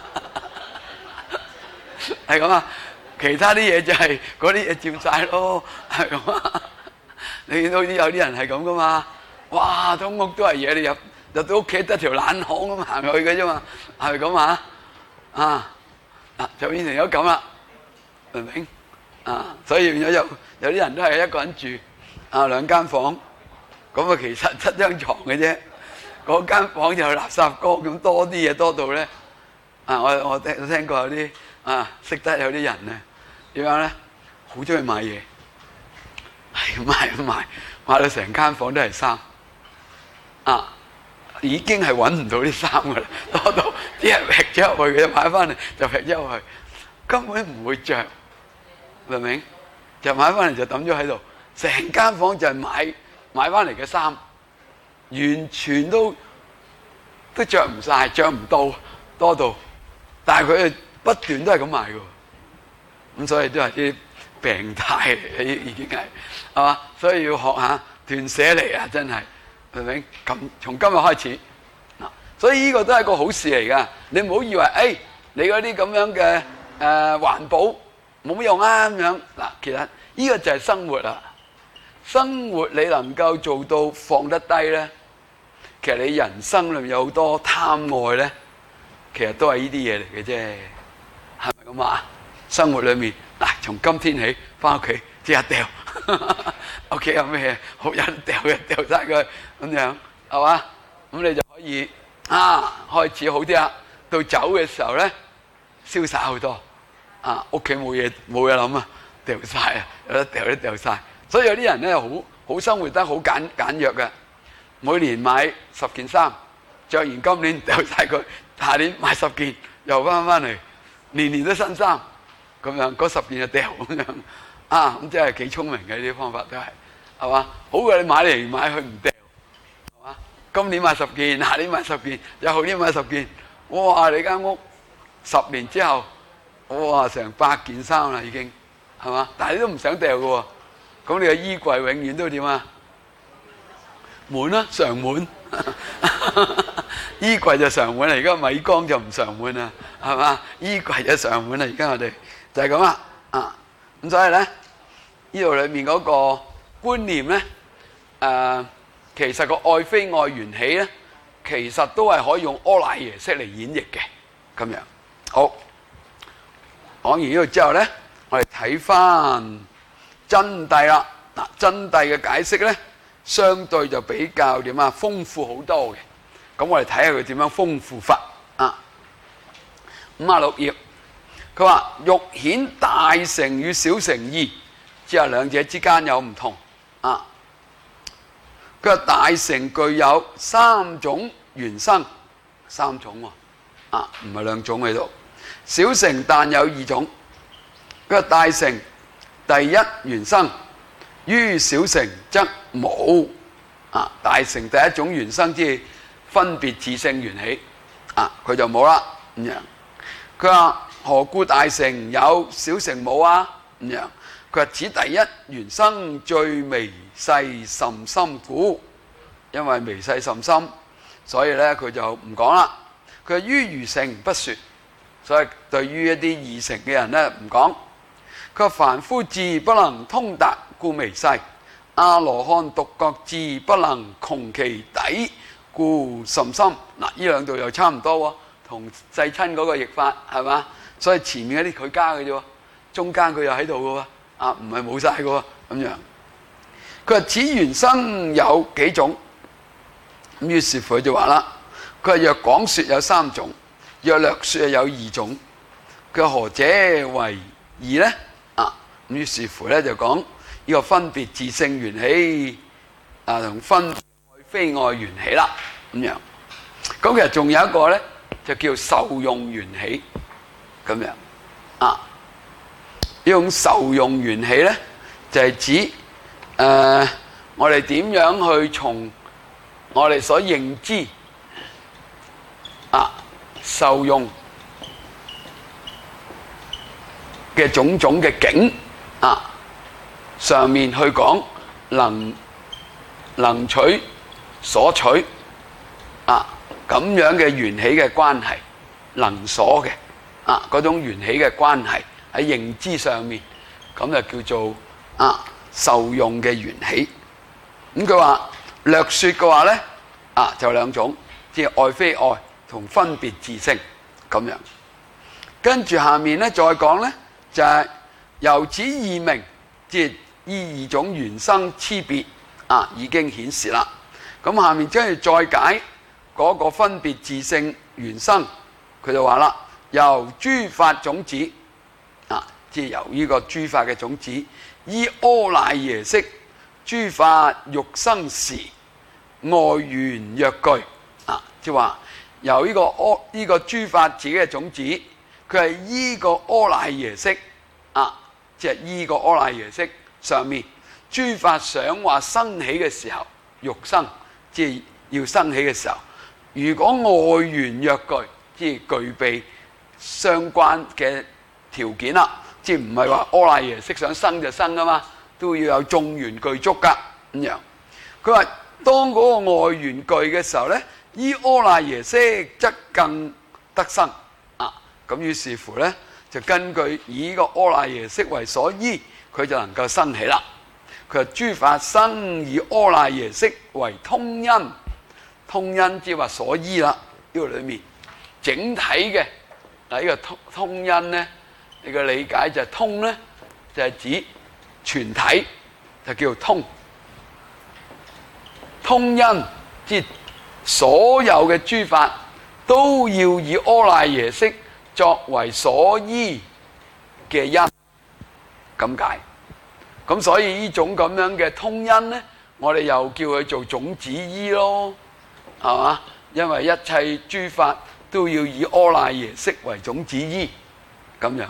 係咁啊！其他啲嘢就係嗰啲嘢佔晒咯，係咁啊！你見到啲有啲人係咁噶嘛？哇，間屋都係嘢，你入入到屋企得條冷巷咁行去嘅啫嘛，係咪咁啊？啊嗱，就變成咗咁啦，明唔明？啊，所以變咗有有啲人都係一個人住啊，兩間房，咁啊其實七張床嘅啫，嗰間房就垃圾缸咁多啲嘢多到咧啊！我我聽聽過有啲啊識得有啲人咧點樣咧，好中意買嘢，係買買買到成間房都係衫啊！已經係揾唔到啲衫噶啦，多到啲人劈咗入去嘅，買翻嚟就劈咗入去，根本唔會着，明唔明？就買翻嚟就抌咗喺度，成間房就係買買翻嚟嘅衫，完全都都着唔晒，着唔到，多到，但係佢不斷都係咁買嘅，咁所以都係啲病態嚟嘅，已經係係嘛，所以要學下斷捨離啊，真係。明唔明？咁從今日開始，嗱，所以呢個都係個好事嚟噶。你唔好以為，誒、哎，你嗰啲咁樣嘅誒環保冇乜用啊咁樣。嗱，其實呢個就係生活啦。生活你能夠做到放得低咧，其實你人生裏面有好多貪愛咧，其實都係呢啲嘢嚟嘅啫，係咪咁啊？生活裏面，嗱，從今天起翻屋企即刻掉。屋企有咩嘢好人掉嘅掉晒佢咁樣，係嘛？咁你就可以啊開始好啲啦。到走嘅時候咧，瀟灑好多啊！屋企冇嘢冇嘢諗啊，掉晒啊，有得掉都掉晒。所以有啲人咧好好生活得好簡簡約嘅，每年買十件衫，着完今年掉晒佢，下年買十件又翻翻嚟，年年都新衫咁樣，嗰十件就掉咁樣。啊，咁真係幾聰明嘅，呢啲方法都係，係嘛？好過你買嚟買去唔掉，係嘛？今年買十件，下年買十件，又後年買十件，哇！你間屋十年之後，哇，成百件衫啦已經，係嘛？但係你都唔想掉嘅喎，咁你嘅衣櫃永遠都點啊？滿啦，常滿。衣櫃就常滿啦，而家米缸就唔常滿啦，係嘛？衣櫃就常滿啦，而家我哋就係咁啦，啊！咁所以咧，呢度裏面嗰個觀念咧，誒、呃，其實個愛非愛緣起咧，其實都係可以用阿賴耶識嚟演繹嘅，咁樣。好，講完呢度之後咧，我哋睇翻真諦啦。嗱，真諦嘅解釋咧，相對就比較點啊，豐富好多嘅。咁我哋睇下佢點樣豐富法啊。五啊六頁。佢話欲顯大乘與小乘義，之後兩者之間有唔同啊。佢話大乘具有三種緣生，三種喎，啊唔係兩種喺度。小乘但有二種。佢話大乘第一緣生，於小乘則無。啊，大乘第一種緣生即係分別自性緣起，啊佢就冇啦咁樣。佢話何故大乘有小乘冇啊？咁樣佢話指第一緣生最微細甚深故，因為微細甚深，所以咧佢就唔講啦。佢話於餘乘不說，所以對於一啲二乘嘅人咧唔講。佢話凡夫智不能通達，故微細；阿羅漢獨覺智不能窮其底，故甚深。嗱，呢兩度又差唔多喎，同世親嗰個譯法係嘛？所以前面嗰啲佢加嘅啫，中間佢又喺度嘅喎，啊唔係冇晒嘅喎，咁樣。佢話此緣生有幾種，咁於是乎佢就話啦，佢話若廣說有三種，若略說有二種。佢話何者為義咧？啊咁於是乎咧就講呢個分別自性緣起啊，同分別愛非愛緣起啦，咁樣。咁其實仲有一個咧，就叫受用緣起。咁樣啊， 種受用緣起咧，就係、是、指誒、呃、我哋點樣去從我哋所認知啊受用嘅種種嘅境啊上面去講能能取所取啊咁樣嘅緣起嘅關係，能所嘅啊嗰種緣起嘅關係喺認知上面，咁就叫做啊受用嘅緣起。咁佢話略說嘅話咧啊就兩種，即係愛非愛同分別自性咁樣。跟住下面咧再講咧就係、是、由此二名，即係依二種緣生差別啊已經顯示啦。咁下面跟住再解嗰個分別自性緣生，佢就話啦，由諸法種子啊，即係由呢個諸法嘅種子，依阿賴耶識諸法欲生時外緣若具啊，即係話由呢個阿呢個諸法自己嘅種子，佢係依個阿賴耶識啊，即係依個阿賴耶識上面諸法想話生起嘅時候，欲生，即係要生起嘅時候，如果外緣若具，即係具備相關嘅條件啦，即係唔係話阿賴耶識想生就生噶嘛，都要有眾緣具足噶咁樣。佢話當嗰個外緣具嘅時候咧，依阿賴耶識則更得生啊。咁於是乎咧，就根據以呢個阿賴耶識為所依，佢就能夠生起啦。佢話諸法生以阿賴耶識為通因，通因即係話所依啦。呢個裏面整體嘅嗱，呢個通通因咧，你嘅理解就係通咧，就係指全體，就叫做通。通因即係所有嘅諸法都要以阿賴耶識作為所依嘅因，咁解。咁所以呢種咁樣嘅通因咧，我哋又叫佢做種子依咯，係嘛？因為一切諸法都要以阿賴耶識為種子依，咁樣。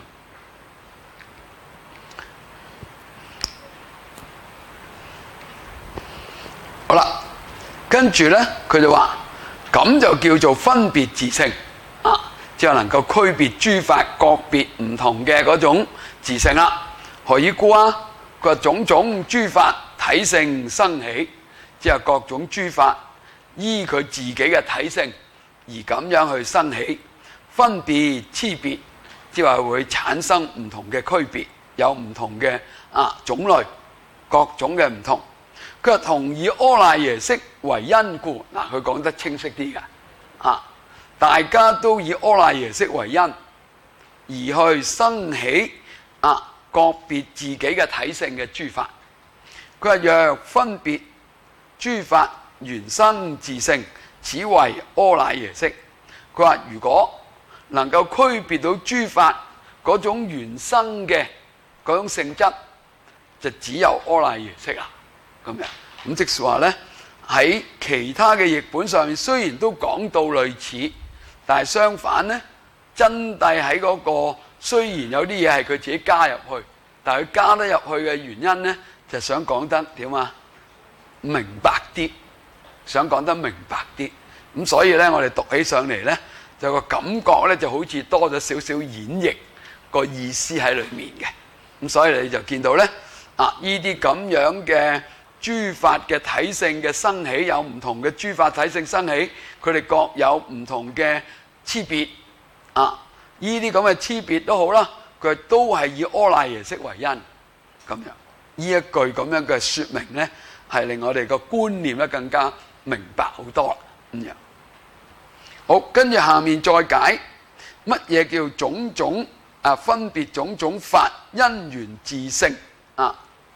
好啦，跟住咧，佢就話咁就叫做分別自性啊，即係能夠區別諸法各別唔同嘅嗰種自性啦。何以故啊？佢話種種諸法體性生起，即係各種諸法依佢自己嘅體性而咁樣去生起，分別差別，即係話會產生唔同嘅區別，有唔同嘅啊種類，各種嘅唔同。佢話同以阿賴耶識為因故，嗱佢講得清晰啲嘅啊，大家都以阿賴耶識為因，而去生起啊個別自己嘅體性嘅諸法。佢話若分別諸法緣生自性，此為阿賴耶識。佢話如果能夠區別到諸法嗰種緣生嘅嗰種性質，就只有阿賴耶識啦。咁樣咁即係話咧，喺其他嘅譯本上面雖然都講到類似，但係相反咧，真諦喺嗰個雖然有啲嘢係佢自己加入去，但係佢加得入去嘅原因咧，就想講得點啊？明白啲，想講得明白啲。咁所以咧，我哋讀起上嚟咧，就個感覺咧就好似多咗少少演繹個意思喺裏面嘅。咁所以你就見到咧，啊呢啲咁樣嘅諸法嘅體性嘅生起，有唔同嘅諸法體性生起，佢哋各有唔同嘅差別啊！呢啲咁嘅差別都好啦，佢都係以阿賴耶識為因咁樣。呢一句咁樣嘅說明咧，係令我哋個觀念咧更加明白好多咁樣。好，跟住下面再解乜嘢叫種種啊？分別種種法因緣自性啊！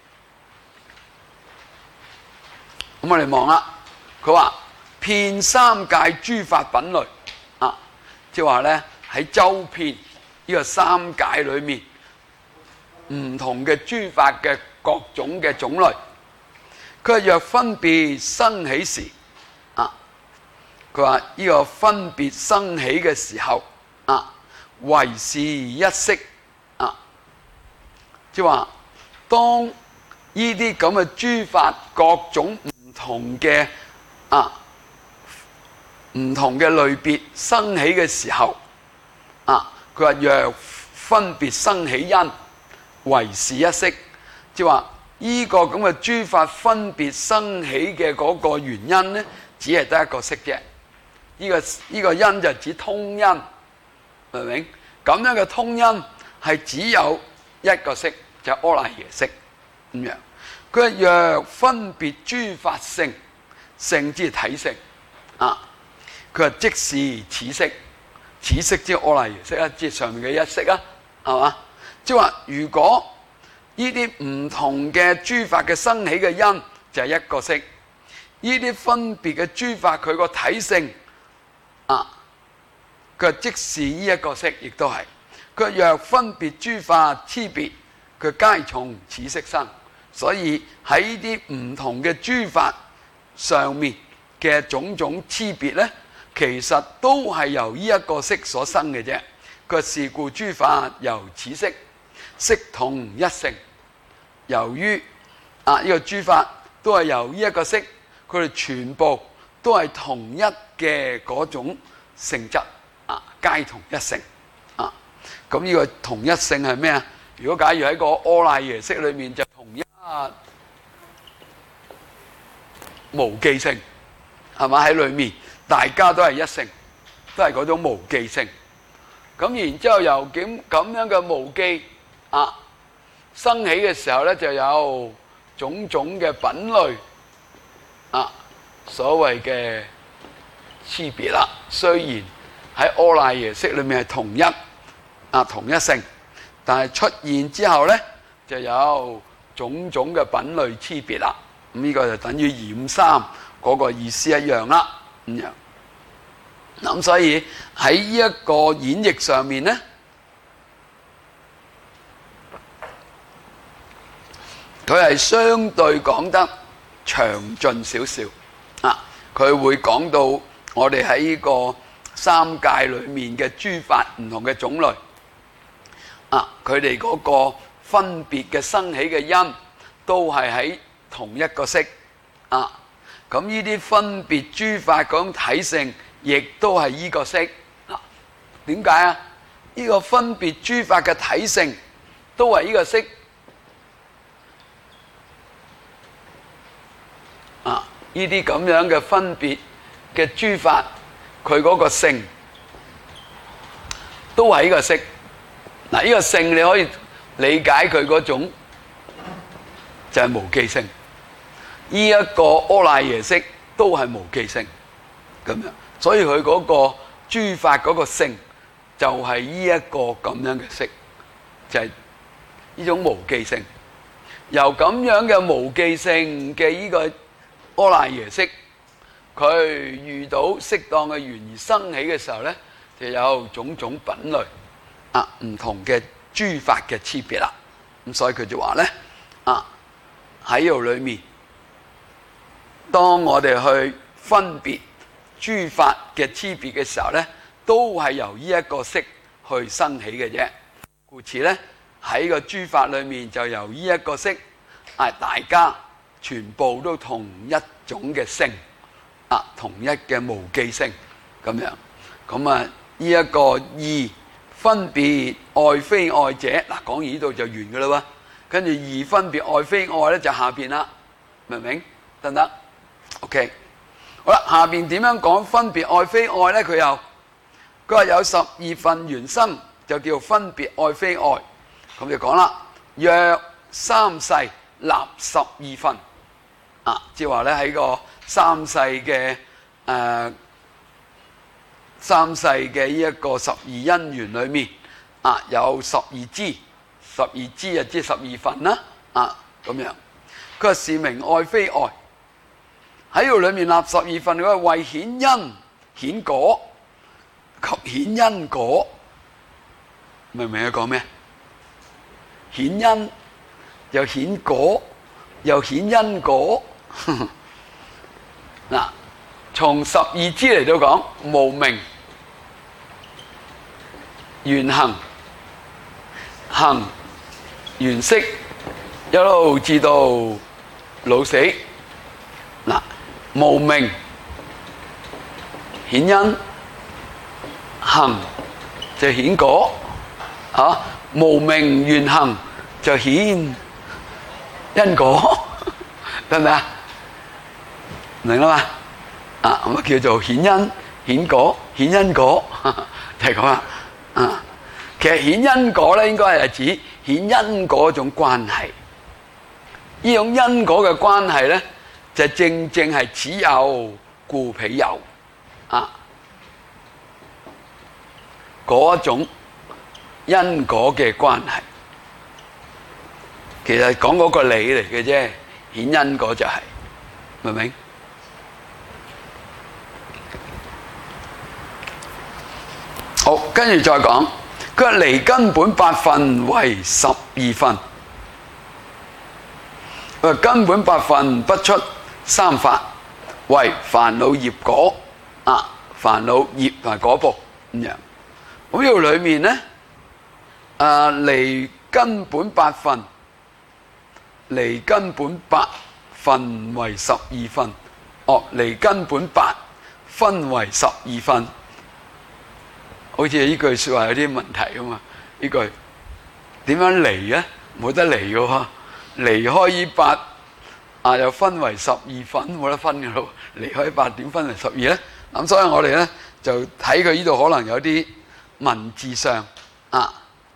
咁我哋望啦，佢話遍三界諸法品類啊，即係話咧喺周遍呢個三界裏面唔同嘅諸法嘅各種嘅種類，佢話若分別生起時啊，佢話呢個分別生起嘅時候啊，唯是一色啊， 即係話當呢啲咁嘅諸法各種唔同嘅啊唔同嘅類別生起嘅時候，啊佢話若分別生起因，唯是一色，即係話呢個咁嘅諸法分別生起嘅嗰個原因呢，只係得一個色啫。呢、這個呢、這個因就指通因，明唔明？咁樣嘅通因係只有一個色，就係阿賴耶識咁樣。佢話若分別諸法性，性之體性啊。佢話即是此色，此色即係阿賴耶識啊，即係上面嘅一色啊，係嘛？即係話如果呢啲唔同嘅諸法嘅生起嘅因就係一個色，呢啲分別嘅諸法佢個體性啊，佢即是呢一個色，亦都係。佢若分別諸法差別，佢皆從此色生。所以喺呢啲唔同嘅諸法上面嘅種種差別咧，其實都係由呢一個色所生嘅啫。佢是故諸法由此色，色同一性。由於啊呢、這個諸法都係由呢一個色，佢哋全部都係同一嘅嗰種性質啊，皆同一性啊。咁呢個同一性係咩啊？如果假如喺個阿賴耶識裏面就同一無記性，係嘛？喺裏面大家都係一性，都係嗰種無記性。咁然之後由點咁樣嘅無記啊生起嘅時候咧，就有種種嘅品類啊，所謂嘅差別啦。雖然喺阿賴耶識裏面係同一啊同一性，但係出現之後咧，就有種種嘅品類差別啦。咁、這、呢個就等於染衫嗰個意思一樣啦。咁樣咁所以喺呢一個演繹上面咧，佢係相對講得詳盡少少啊！佢會講到我哋喺呢個三界裏面嘅諸法唔同嘅種類啊，佢哋嗰個分別嘅生起嘅因，都係喺同一個色啊。咁呢啲分別諸法嗰種體性，亦都係呢個色啊。點解啊？呢個分別諸法嘅體性都係呢個色。啊！呢啲咁樣嘅分別嘅諸法，佢嗰個性都係呢個色。嗱，呢個性你可以理解佢嗰種就係無記性。呢一個阿賴耶識都係無記性咁樣，所以佢嗰個諸法嗰個性就係呢一個咁樣嘅色，就係呢種無記性。由咁樣嘅無記性嘅呢個阿賴耶識，佢遇到適當嘅緣而生起嘅時候咧，就有種種品類啊，唔同嘅諸法嘅差別啦。咁所以佢就話咧啊，喺度裏面，當我哋去分別諸法嘅差別嘅時候咧，都係由呢一個色去生起嘅啫。故此咧，喺個諸法裏面就由呢一個色啊，大家全部都同一種嘅性啊，同一嘅無記性咁樣。咁啊，呢一個二分別愛非愛者，嗱，講完呢度就完㗎啦喎。跟住二分別愛非愛咧，就下邊啦，明唔明？得唔得 ？OK， 好啦，下邊點樣講分別愛非愛咧？佢又佢話有十二分緣生，就叫分別愛非愛。咁就講啦，若三世立十二分。啊，即係話咧喺個三世嘅誒、呃、三世嘅呢一個十二因緣裏面，啊有十二支，十二支啊即係十二分啦，啊咁樣。佢話是名愛非愛，喺度裏面立十二分，佢話為顯因顯果及顯因果，明唔明佢講咩？顯因又顯果，又顯因果。嗱，從十二支嚟到講，無明、緣行、行、 原色一路至到老死。嗱，無明顯因，行就顯果，嚇無明緣行就顯因果，得唔得啊？明啦嘛？啊咁啊叫做顯因顯果，顯因果就係咁啦。啊，其實顯因果咧，應該係指顯因果嗰種關係。呢種因果嘅關係咧，就正正係此有故彼有啊，嗰一種因果嘅關係。其實講嗰個理嚟嘅啫，顯因果就係、是，明唔明？好，跟住再講，佢話離根本八分為十二分。佢話根本八分不出三法，為煩惱業果啊，煩惱業同埋果報咁樣。咁呢度裏面咧，啊離根本八分，離根本八分為十二分。哦，離根本八分為十二分。好似呢句說話有啲問題啊嘛？呢句點樣離啊？冇得離嘅喎，離開呢八啊，又分為十二分，冇得分嘅咯。離開八點分為十二咧？咁所以我哋咧就睇佢呢度可能有啲文字上啊，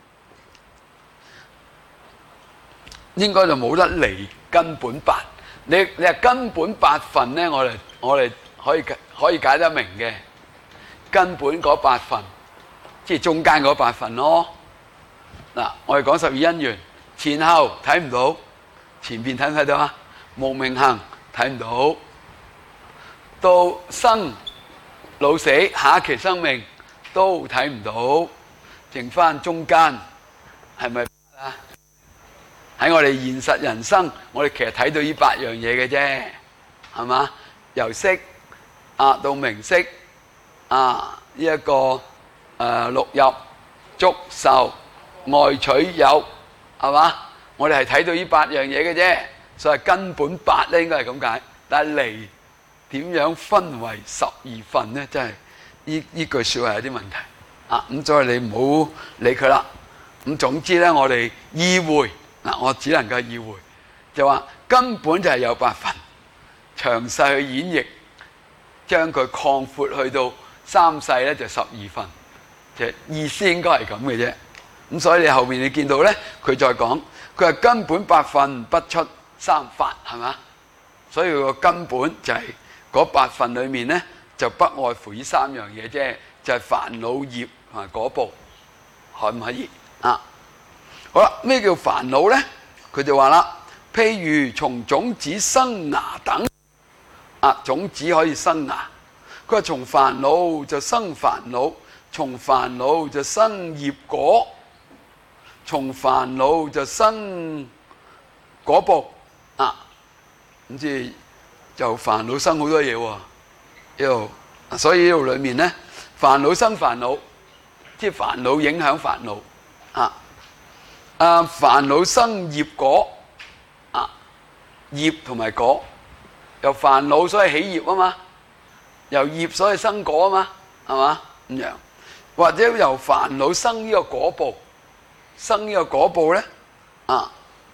應該就冇得離根本八。你你係根本八分咧，我哋我哋可以可以解得明嘅根本嗰八分。即係中間嗰八分咯。嗱，我哋講十二因緣，前後睇唔到，前邊睇唔睇到啊？無明行睇唔到，到生老死下一期生命都睇唔到，剩翻中間係咪啊？喺我哋現實人生，我哋其實睇到呢八樣嘢嘅啫，係嘛？由色啊到名色啊呢一個。誒六入、觸、受、愛取、有，係嘛？我哋係睇到呢八樣嘢嘅啫，所以根本八咧應該係咁解。但係離點樣分為十二分咧？真係呢呢句説話有啲問題啊！咁所以你唔好理佢啦。咁總之咧，我哋意會嗱，我只能夠意會，就話根本就係有八分，詳細去演繹，將佢擴闊去到三世咧就十二分。就意思應該係咁嘅啫，咁所以你後面你見到咧，佢再講，佢係根本八分不出三法，係嘛？所以個根本就係嗰八分裏面咧，就不外乎呢三樣嘢啫，就係煩惱業同埋果報，可唔可以啊？好啦，咩叫煩惱咧？佢就話啦，譬如從種子生芽等，啊種子可以生芽，佢話從煩惱就生煩惱。從煩惱就生業果，從煩惱就生果報啊！咁即係就煩惱生好多嘢喎，呢度，所以呢度裏面咧，煩惱生煩惱，即係煩惱影響煩惱啊！啊，煩惱生業果啊，業同埋果，由煩惱所以起業啊嘛，由業所以生果啊嘛，係嘛咁樣？或者由煩惱生呢個果報，生呢個果報咧啊！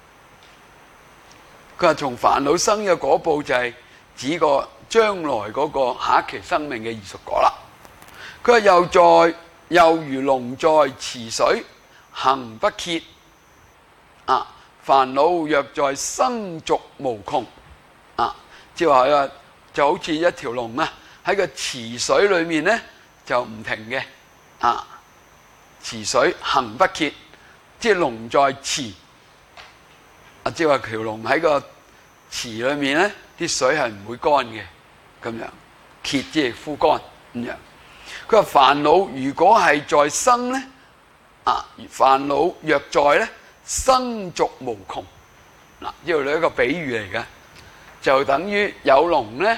佢話從煩惱生呢個果報就係指個將來嗰個下一期生命嘅異熟果啦。佢話又在又如龍在池水行不竭啊！煩惱若在生續無窮啊！即係話就好似一條龍啊，喺個池水裏面咧就唔停嘅。啊！池水行不竭，即係龍在池。啊，即係話條龍喺個池裏面咧，啲水係唔會乾嘅，咁樣竭即係枯乾咁樣。佢話煩惱如果係在生咧，啊，煩惱若在咧，生續無窮。嗱，呢度係一個比喻嚟嘅，就等於有龍咧，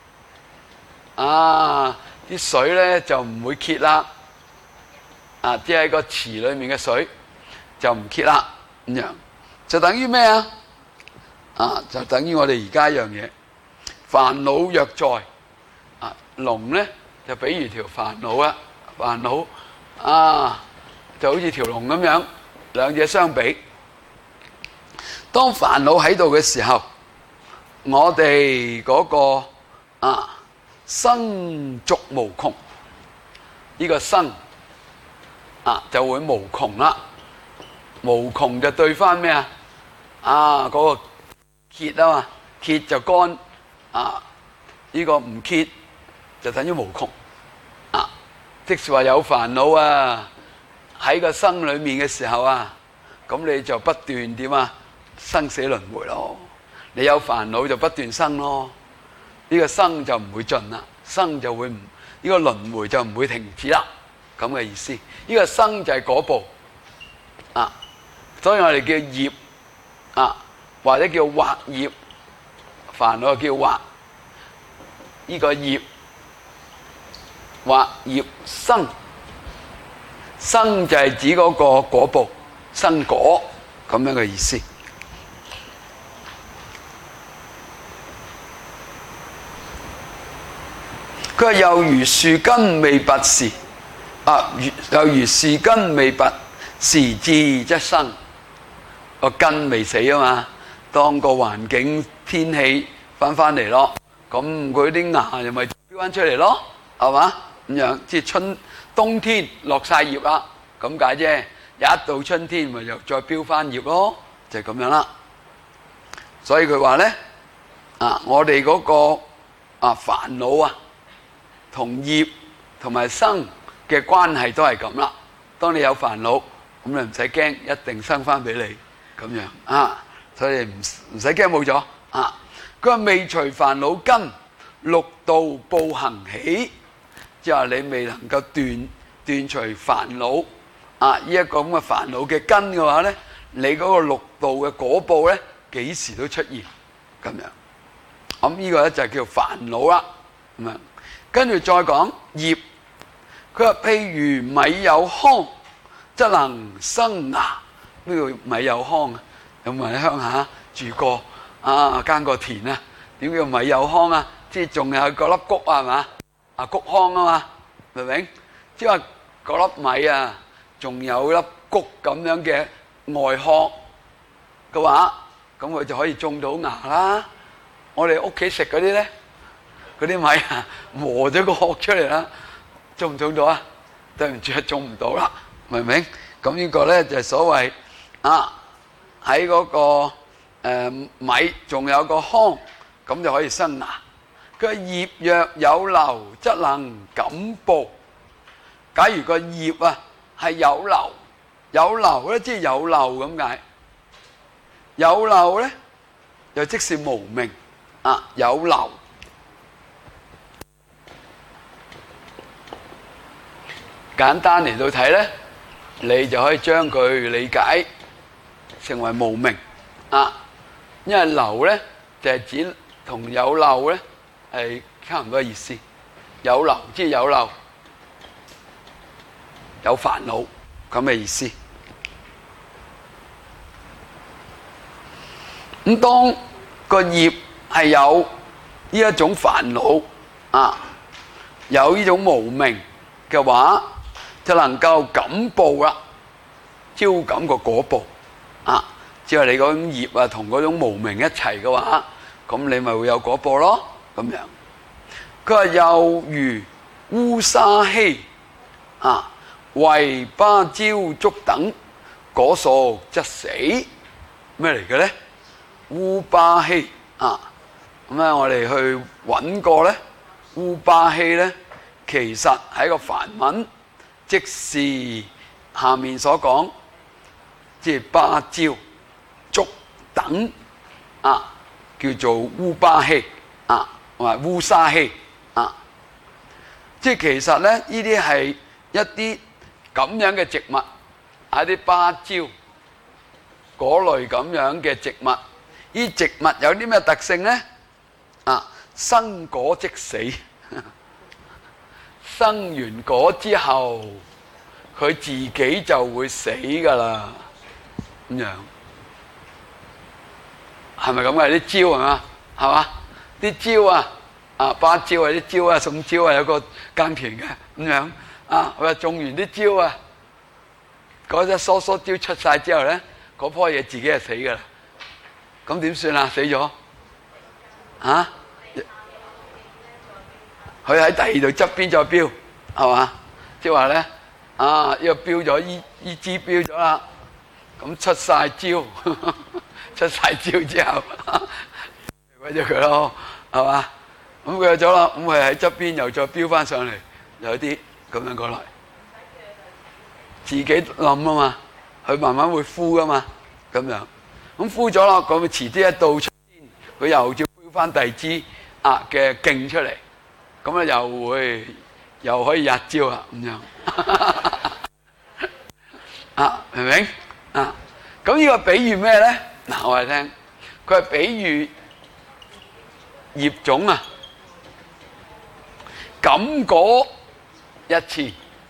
啊，啲水咧就唔會竭啦。啊！即係個池裏面嘅水就唔竭啦咁樣。 就等於咩啊？啊，就等於我哋而家一樣嘢，煩惱若在啊，龍咧就比如條煩惱啊，煩惱啊就好似條龍咁樣，兩者相比，當煩惱喺度嘅時候，我哋嗰個啊生續無窮，呢個生啊就會無窮啦，無窮就對翻咩啊？啊嗰個竭啊嘛，竭就乾啊，呢個唔竭就等於無窮啊。即是話有煩惱啊喺個生裏面嘅時候啊，咁你就不斷點啊生死輪迴咯。你有煩惱就不斷生咯，呢個生就唔會盡啦，生就會唔呢個輪迴就唔會停止啦，咁嘅意思。呢個生就係嗰部啊，所以我哋叫業啊，或者叫惑業，煩惱叫惑，呢個業惑業生，生就係指嗰個果部生果咁樣嘅意思。佢話又如樹根未拔時，啊，又如樹根未拔時至則生，個根未死啊嘛。當個環境天氣翻翻嚟咯，咁佢啲芽又咪飆翻出嚟咯，係嘛？咁樣即係春冬天落晒葉啦，咁解啫。一到春天咪又再飆翻葉咯，就係咁樣啦。所以佢話咧，啊，我哋嗰個啊煩惱啊，同業同埋生嘅關係都係咁啦。當你有煩惱，咁你唔使驚，一定生翻俾你咁樣啊。所以唔唔使驚冇咗啊。佢話未除煩惱根，六道報行起，即係話你未能夠斷斷除煩惱啊呢一個咁嘅煩惱嘅根嘅話咧，你嗰個六道嘅果報咧幾時都出現咁樣。咁呢個咧就係叫煩惱啦咁樣。跟住再講業，佢話譬如米有糠，則能生芽。咩叫米有糠啊？有冇人喺鄉下住過啊？耕過田啊？點叫米有糠啊？即係仲有嗰粒穀啊，係嘛？啊穀糠啊嘛，明唔明？即係話嗰粒米啊，仲有粒穀咁樣嘅外殼嘅話，咁佢就可以種到芽啦。我哋屋企食嗰啲咧，嗰啲米啊磨咗個殼出嚟啦，種唔種到啊？對唔住，種唔到啦，明唔明？咁呢個咧就係所謂啊喺嗰個誒米仲有個糠，咁就可以生芽。佢話業若有流，則能感報。假如個業啊係有流，有流咧即係有漏咁解。有漏咧又即是無明啊，有流。簡單嚟到睇咧，你就可以將佢理解成為無明啊，因為流咧就係指同有漏咧係差唔多意思。有流即係有漏，有煩惱咁嘅意思。咁當個業係有呢一種煩惱啊，有呢種無明嘅話，就能夠感報啦，招感個果報啊！即係你嗰種業啊，同嗰種無明一齊嘅話，咁你咪會有果報咯。咁樣，佢話又如烏沙稀啊，為芭蕉竹等果熟則死。咩嚟嘅咧？烏巴稀啊！咁咧，我哋去揾過咧，烏巴稀咧，其實係一個梵文。即是下面所講，即係芭蕉、竹等啊，叫做烏巴稀啊，同埋烏沙稀啊。即係其實咧，呢啲係一啲咁樣嘅植物，係啲芭蕉嗰類咁樣嘅植物。呢植物有啲咩特性咧？啊，生果即死。生完果之後，佢自己就會死噶啦，咁樣係咪咁嘅？啲蕉係嘛，係嘛？啲蕉啊，啊芭蕉啊，啲蕉啊，送蕉啊，有個耕田嘅咁樣啊。佢話種完啲蕉啊，嗰隻疏疏蕉出晒之後咧，嗰棵嘢自己係死噶啦。咁點算啊？死咗啊？佢喺第二度側邊再標，係嘛？即係話咧，啊呢個標咗，依依枝標咗啦，咁出晒蕉，出晒蕉之後，毀咗佢咯，係嘛？咁佢咗啦，咁佢喺側邊又再標翻上嚟，有啲咁樣過來，自己冧啊嘛，佢慢慢會枯噶嘛，咁樣，咁枯咗啦，咁佢遲啲一到春天，佢又照標翻第二支啊嘅莖出嚟。咁咧又會又可以日招啊咁樣啊，明唔明啊？咁呢個比喻咩咧？嗱，我哋聽，佢係比喻葉種啊，咁嗰一次，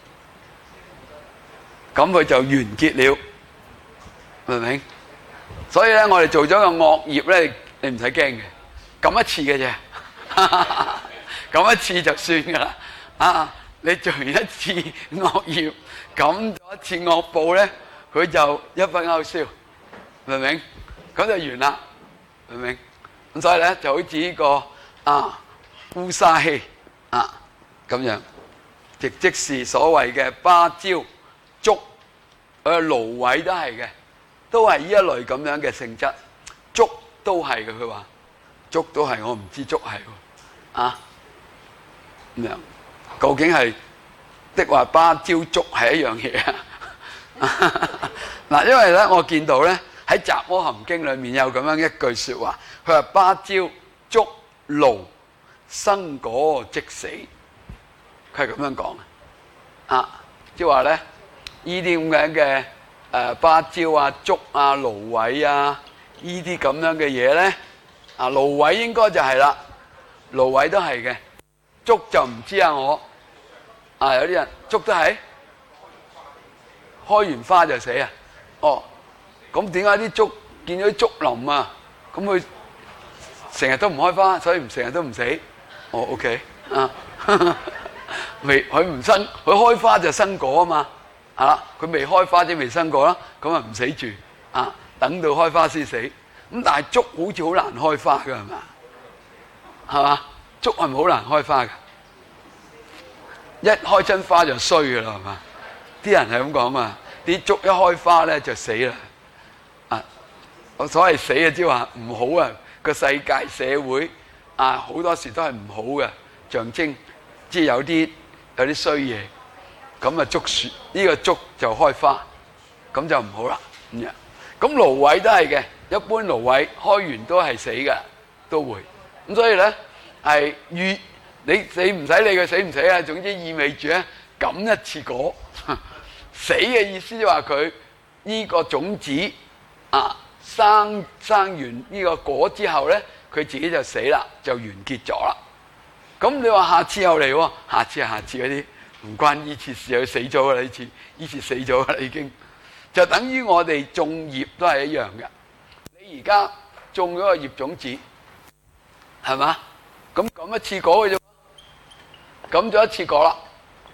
咁佢就完結了，明唔明？所以咧，我哋做咗個惡業咧，你唔使驚嘅，咁一次嘅啫。咁一次就算噶啦，啊！你做完一次惡業，咁咗一次惡報咧，佢就一筆勾銷，明唔明？咁就完啦，明唔明？咁所以咧就好似呢個啊烏沙希啊咁樣，亦即是所謂嘅芭蕉、竹、誒蘆葦都係嘅，都係呢一類咁樣嘅性質。竹都係嘅，佢話竹都係，我唔知竹係喎，啊！咁樣，究竟係的話芭蕉竹係一樣嘢啊？嗱，因為咧我見到咧喺《雜阿含經》裏面有咁樣一句說話，佢話芭蕉、竹、蘆生果即死，佢係咁樣講啊，即係話咧呢啲咁樣嘅誒芭蕉啊、竹啊、蘆葦啊呢啲咁樣嘅嘢咧，啊蘆葦應該就係啦，蘆葦都係嘅。竹就唔知啊，我啊有啲人竹都係開完花就死啊！哦，咁點解啲竹見咗啲竹林啊？咁佢成日都唔開花，所以唔成日都唔死。哦 ，OK 啊，未佢唔生，佢開花就生果啊嘛，係啦，佢未開花即未生果啦，咁啊唔死住啊，等到開花先死。咁但係竹好似好難開花噶係嘛？係嘛？竹係咪好難開花㗎？一開親花就衰㗎啦，係嘛？啲人係咁講嘛，啲竹一開花咧就死啦。啊，我所謂死啊，即係話唔好啊，個世界社會啊好多時都係唔好嘅象徵，即係有啲有啲衰嘢，咁啊竹樹呢個竹就開花，咁就唔好啦咁樣。咁蘆葦都係嘅，一般蘆葦開完都係死㗎，都會。咁所以咧。係預你你唔使理佢死唔死啊，總之意味住咧咁一次果死嘅意思，就話佢呢個種子啊生生完呢個果之後咧，佢自己就死啦，就完結咗啦。咁你話下次又嚟喎，下次係下次嗰啲唔關呢次事，佢死咗噶啦，呢次呢次死咗噶啦已經，就等於我哋種葉都係一樣嘅。你而家種咗個葉種子，係嘛？咁咁一次果嘅啫，咁咗一次果啦，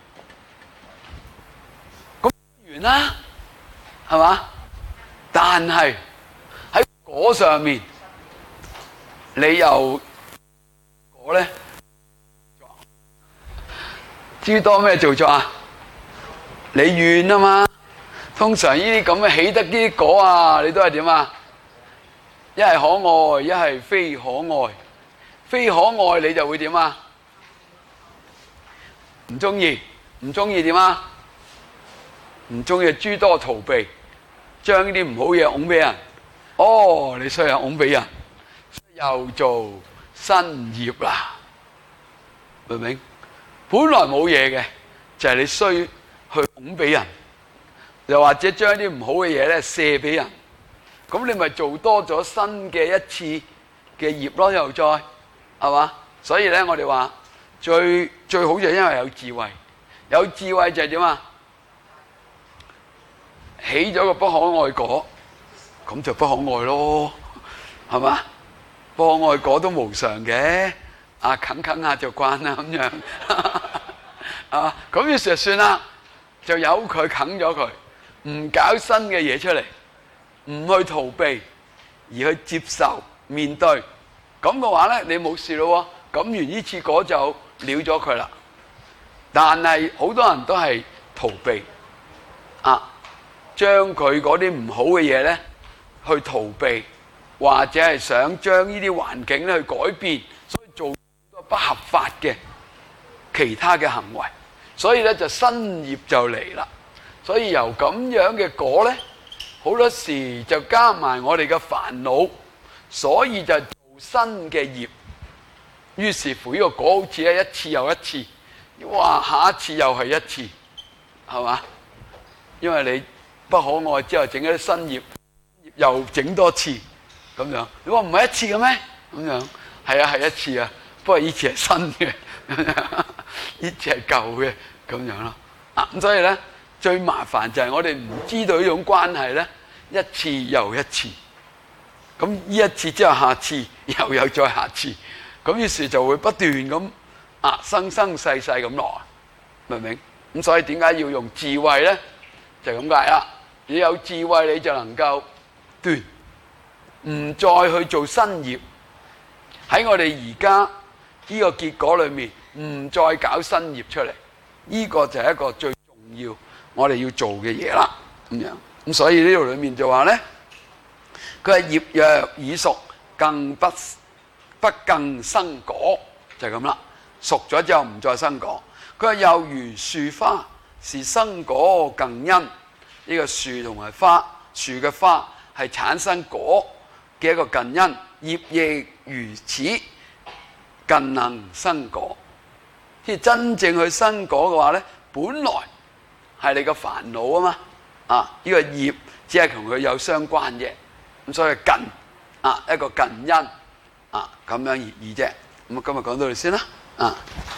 咁完啦，係嘛？但係喺果上面，你又果咧，知多咩做作啊？你怨啊嘛，通常呢啲咁嘅起得啲果啊，你都係點啊？一係可愛，一係非可愛。非可愛你就會點啊？唔中意，唔中意點啊？唔中意諸多逃避，將呢啲唔好嘢拱俾人。哦，你衰啊，拱俾人，又做新葉啦，明唔明？本來冇嘢嘅，就係你衰去拱俾人，又或者將啲唔好嘅嘢咧卸俾人，咁你咪做多咗新嘅一次嘅葉咯，又再。係嘛？所以咧，我哋話最最好就係因為有智慧，有智慧就係點啊？起咗個不可愛果，咁就不可愛咯， 係嘛？不過愛果都無常嘅，啊啃啃下就慣啦咁樣，啊咁於是就算啦，就由佢啃咗佢，唔搞新嘅嘢出嚟，唔去逃避，而去接受面對，咁嘅話咧，你冇事咯喎，咁完呢次果就了咗佢啦。但係好多人都係逃避，啊，將佢嗰啲唔好嘅嘢咧去逃避，或者係想將呢啲環境咧去改變，所以做不合法嘅其他嘅行為，所以咧就新業就嚟啦。所以由咁樣嘅果咧，好多時就加埋我哋嘅煩惱，所以就做新嘅業。於是乎呢個果好似係一次又一次，哇！下一次又係一次，係嘛？因為你不可愛之後整咗啲新業，又整多次咁樣。你話唔係一次嘅咩？咁樣係啊，係一次啊，不過呢次係新嘅，呢次係舊嘅咁樣咯。啊咁所以咧，最麻煩就係我哋唔知道呢種關係咧，一次又一次。咁呢一次之後，下次又有再下次，咁於是就會不斷咁啊生生世世咁落，明唔明？咁所以點解要用智慧咧？就咁解啦。你有智慧，你就能夠斷，唔再去做新業。喺我哋而家呢個結果裏面，唔再搞新業出嚟，呢個就係一個最重要我哋要做嘅嘢啦。咁樣咁所以呢度裏面就話咧，佢係業若已熟，更不不更生果，就係咁啦。熟咗之後唔再生果。佢係又如樹花，是生果更因。呢個樹同埋花，樹嘅花係產生果嘅一個近因，業亦如此，更能生果。即係真正去生果嘅話咧，本來係你嘅煩惱啊嘛，啊呢個業只係同佢有相關嘅，咁所以近啊一個近因啊咁樣而已啫。咁啊今日講到呢度先啦，啊。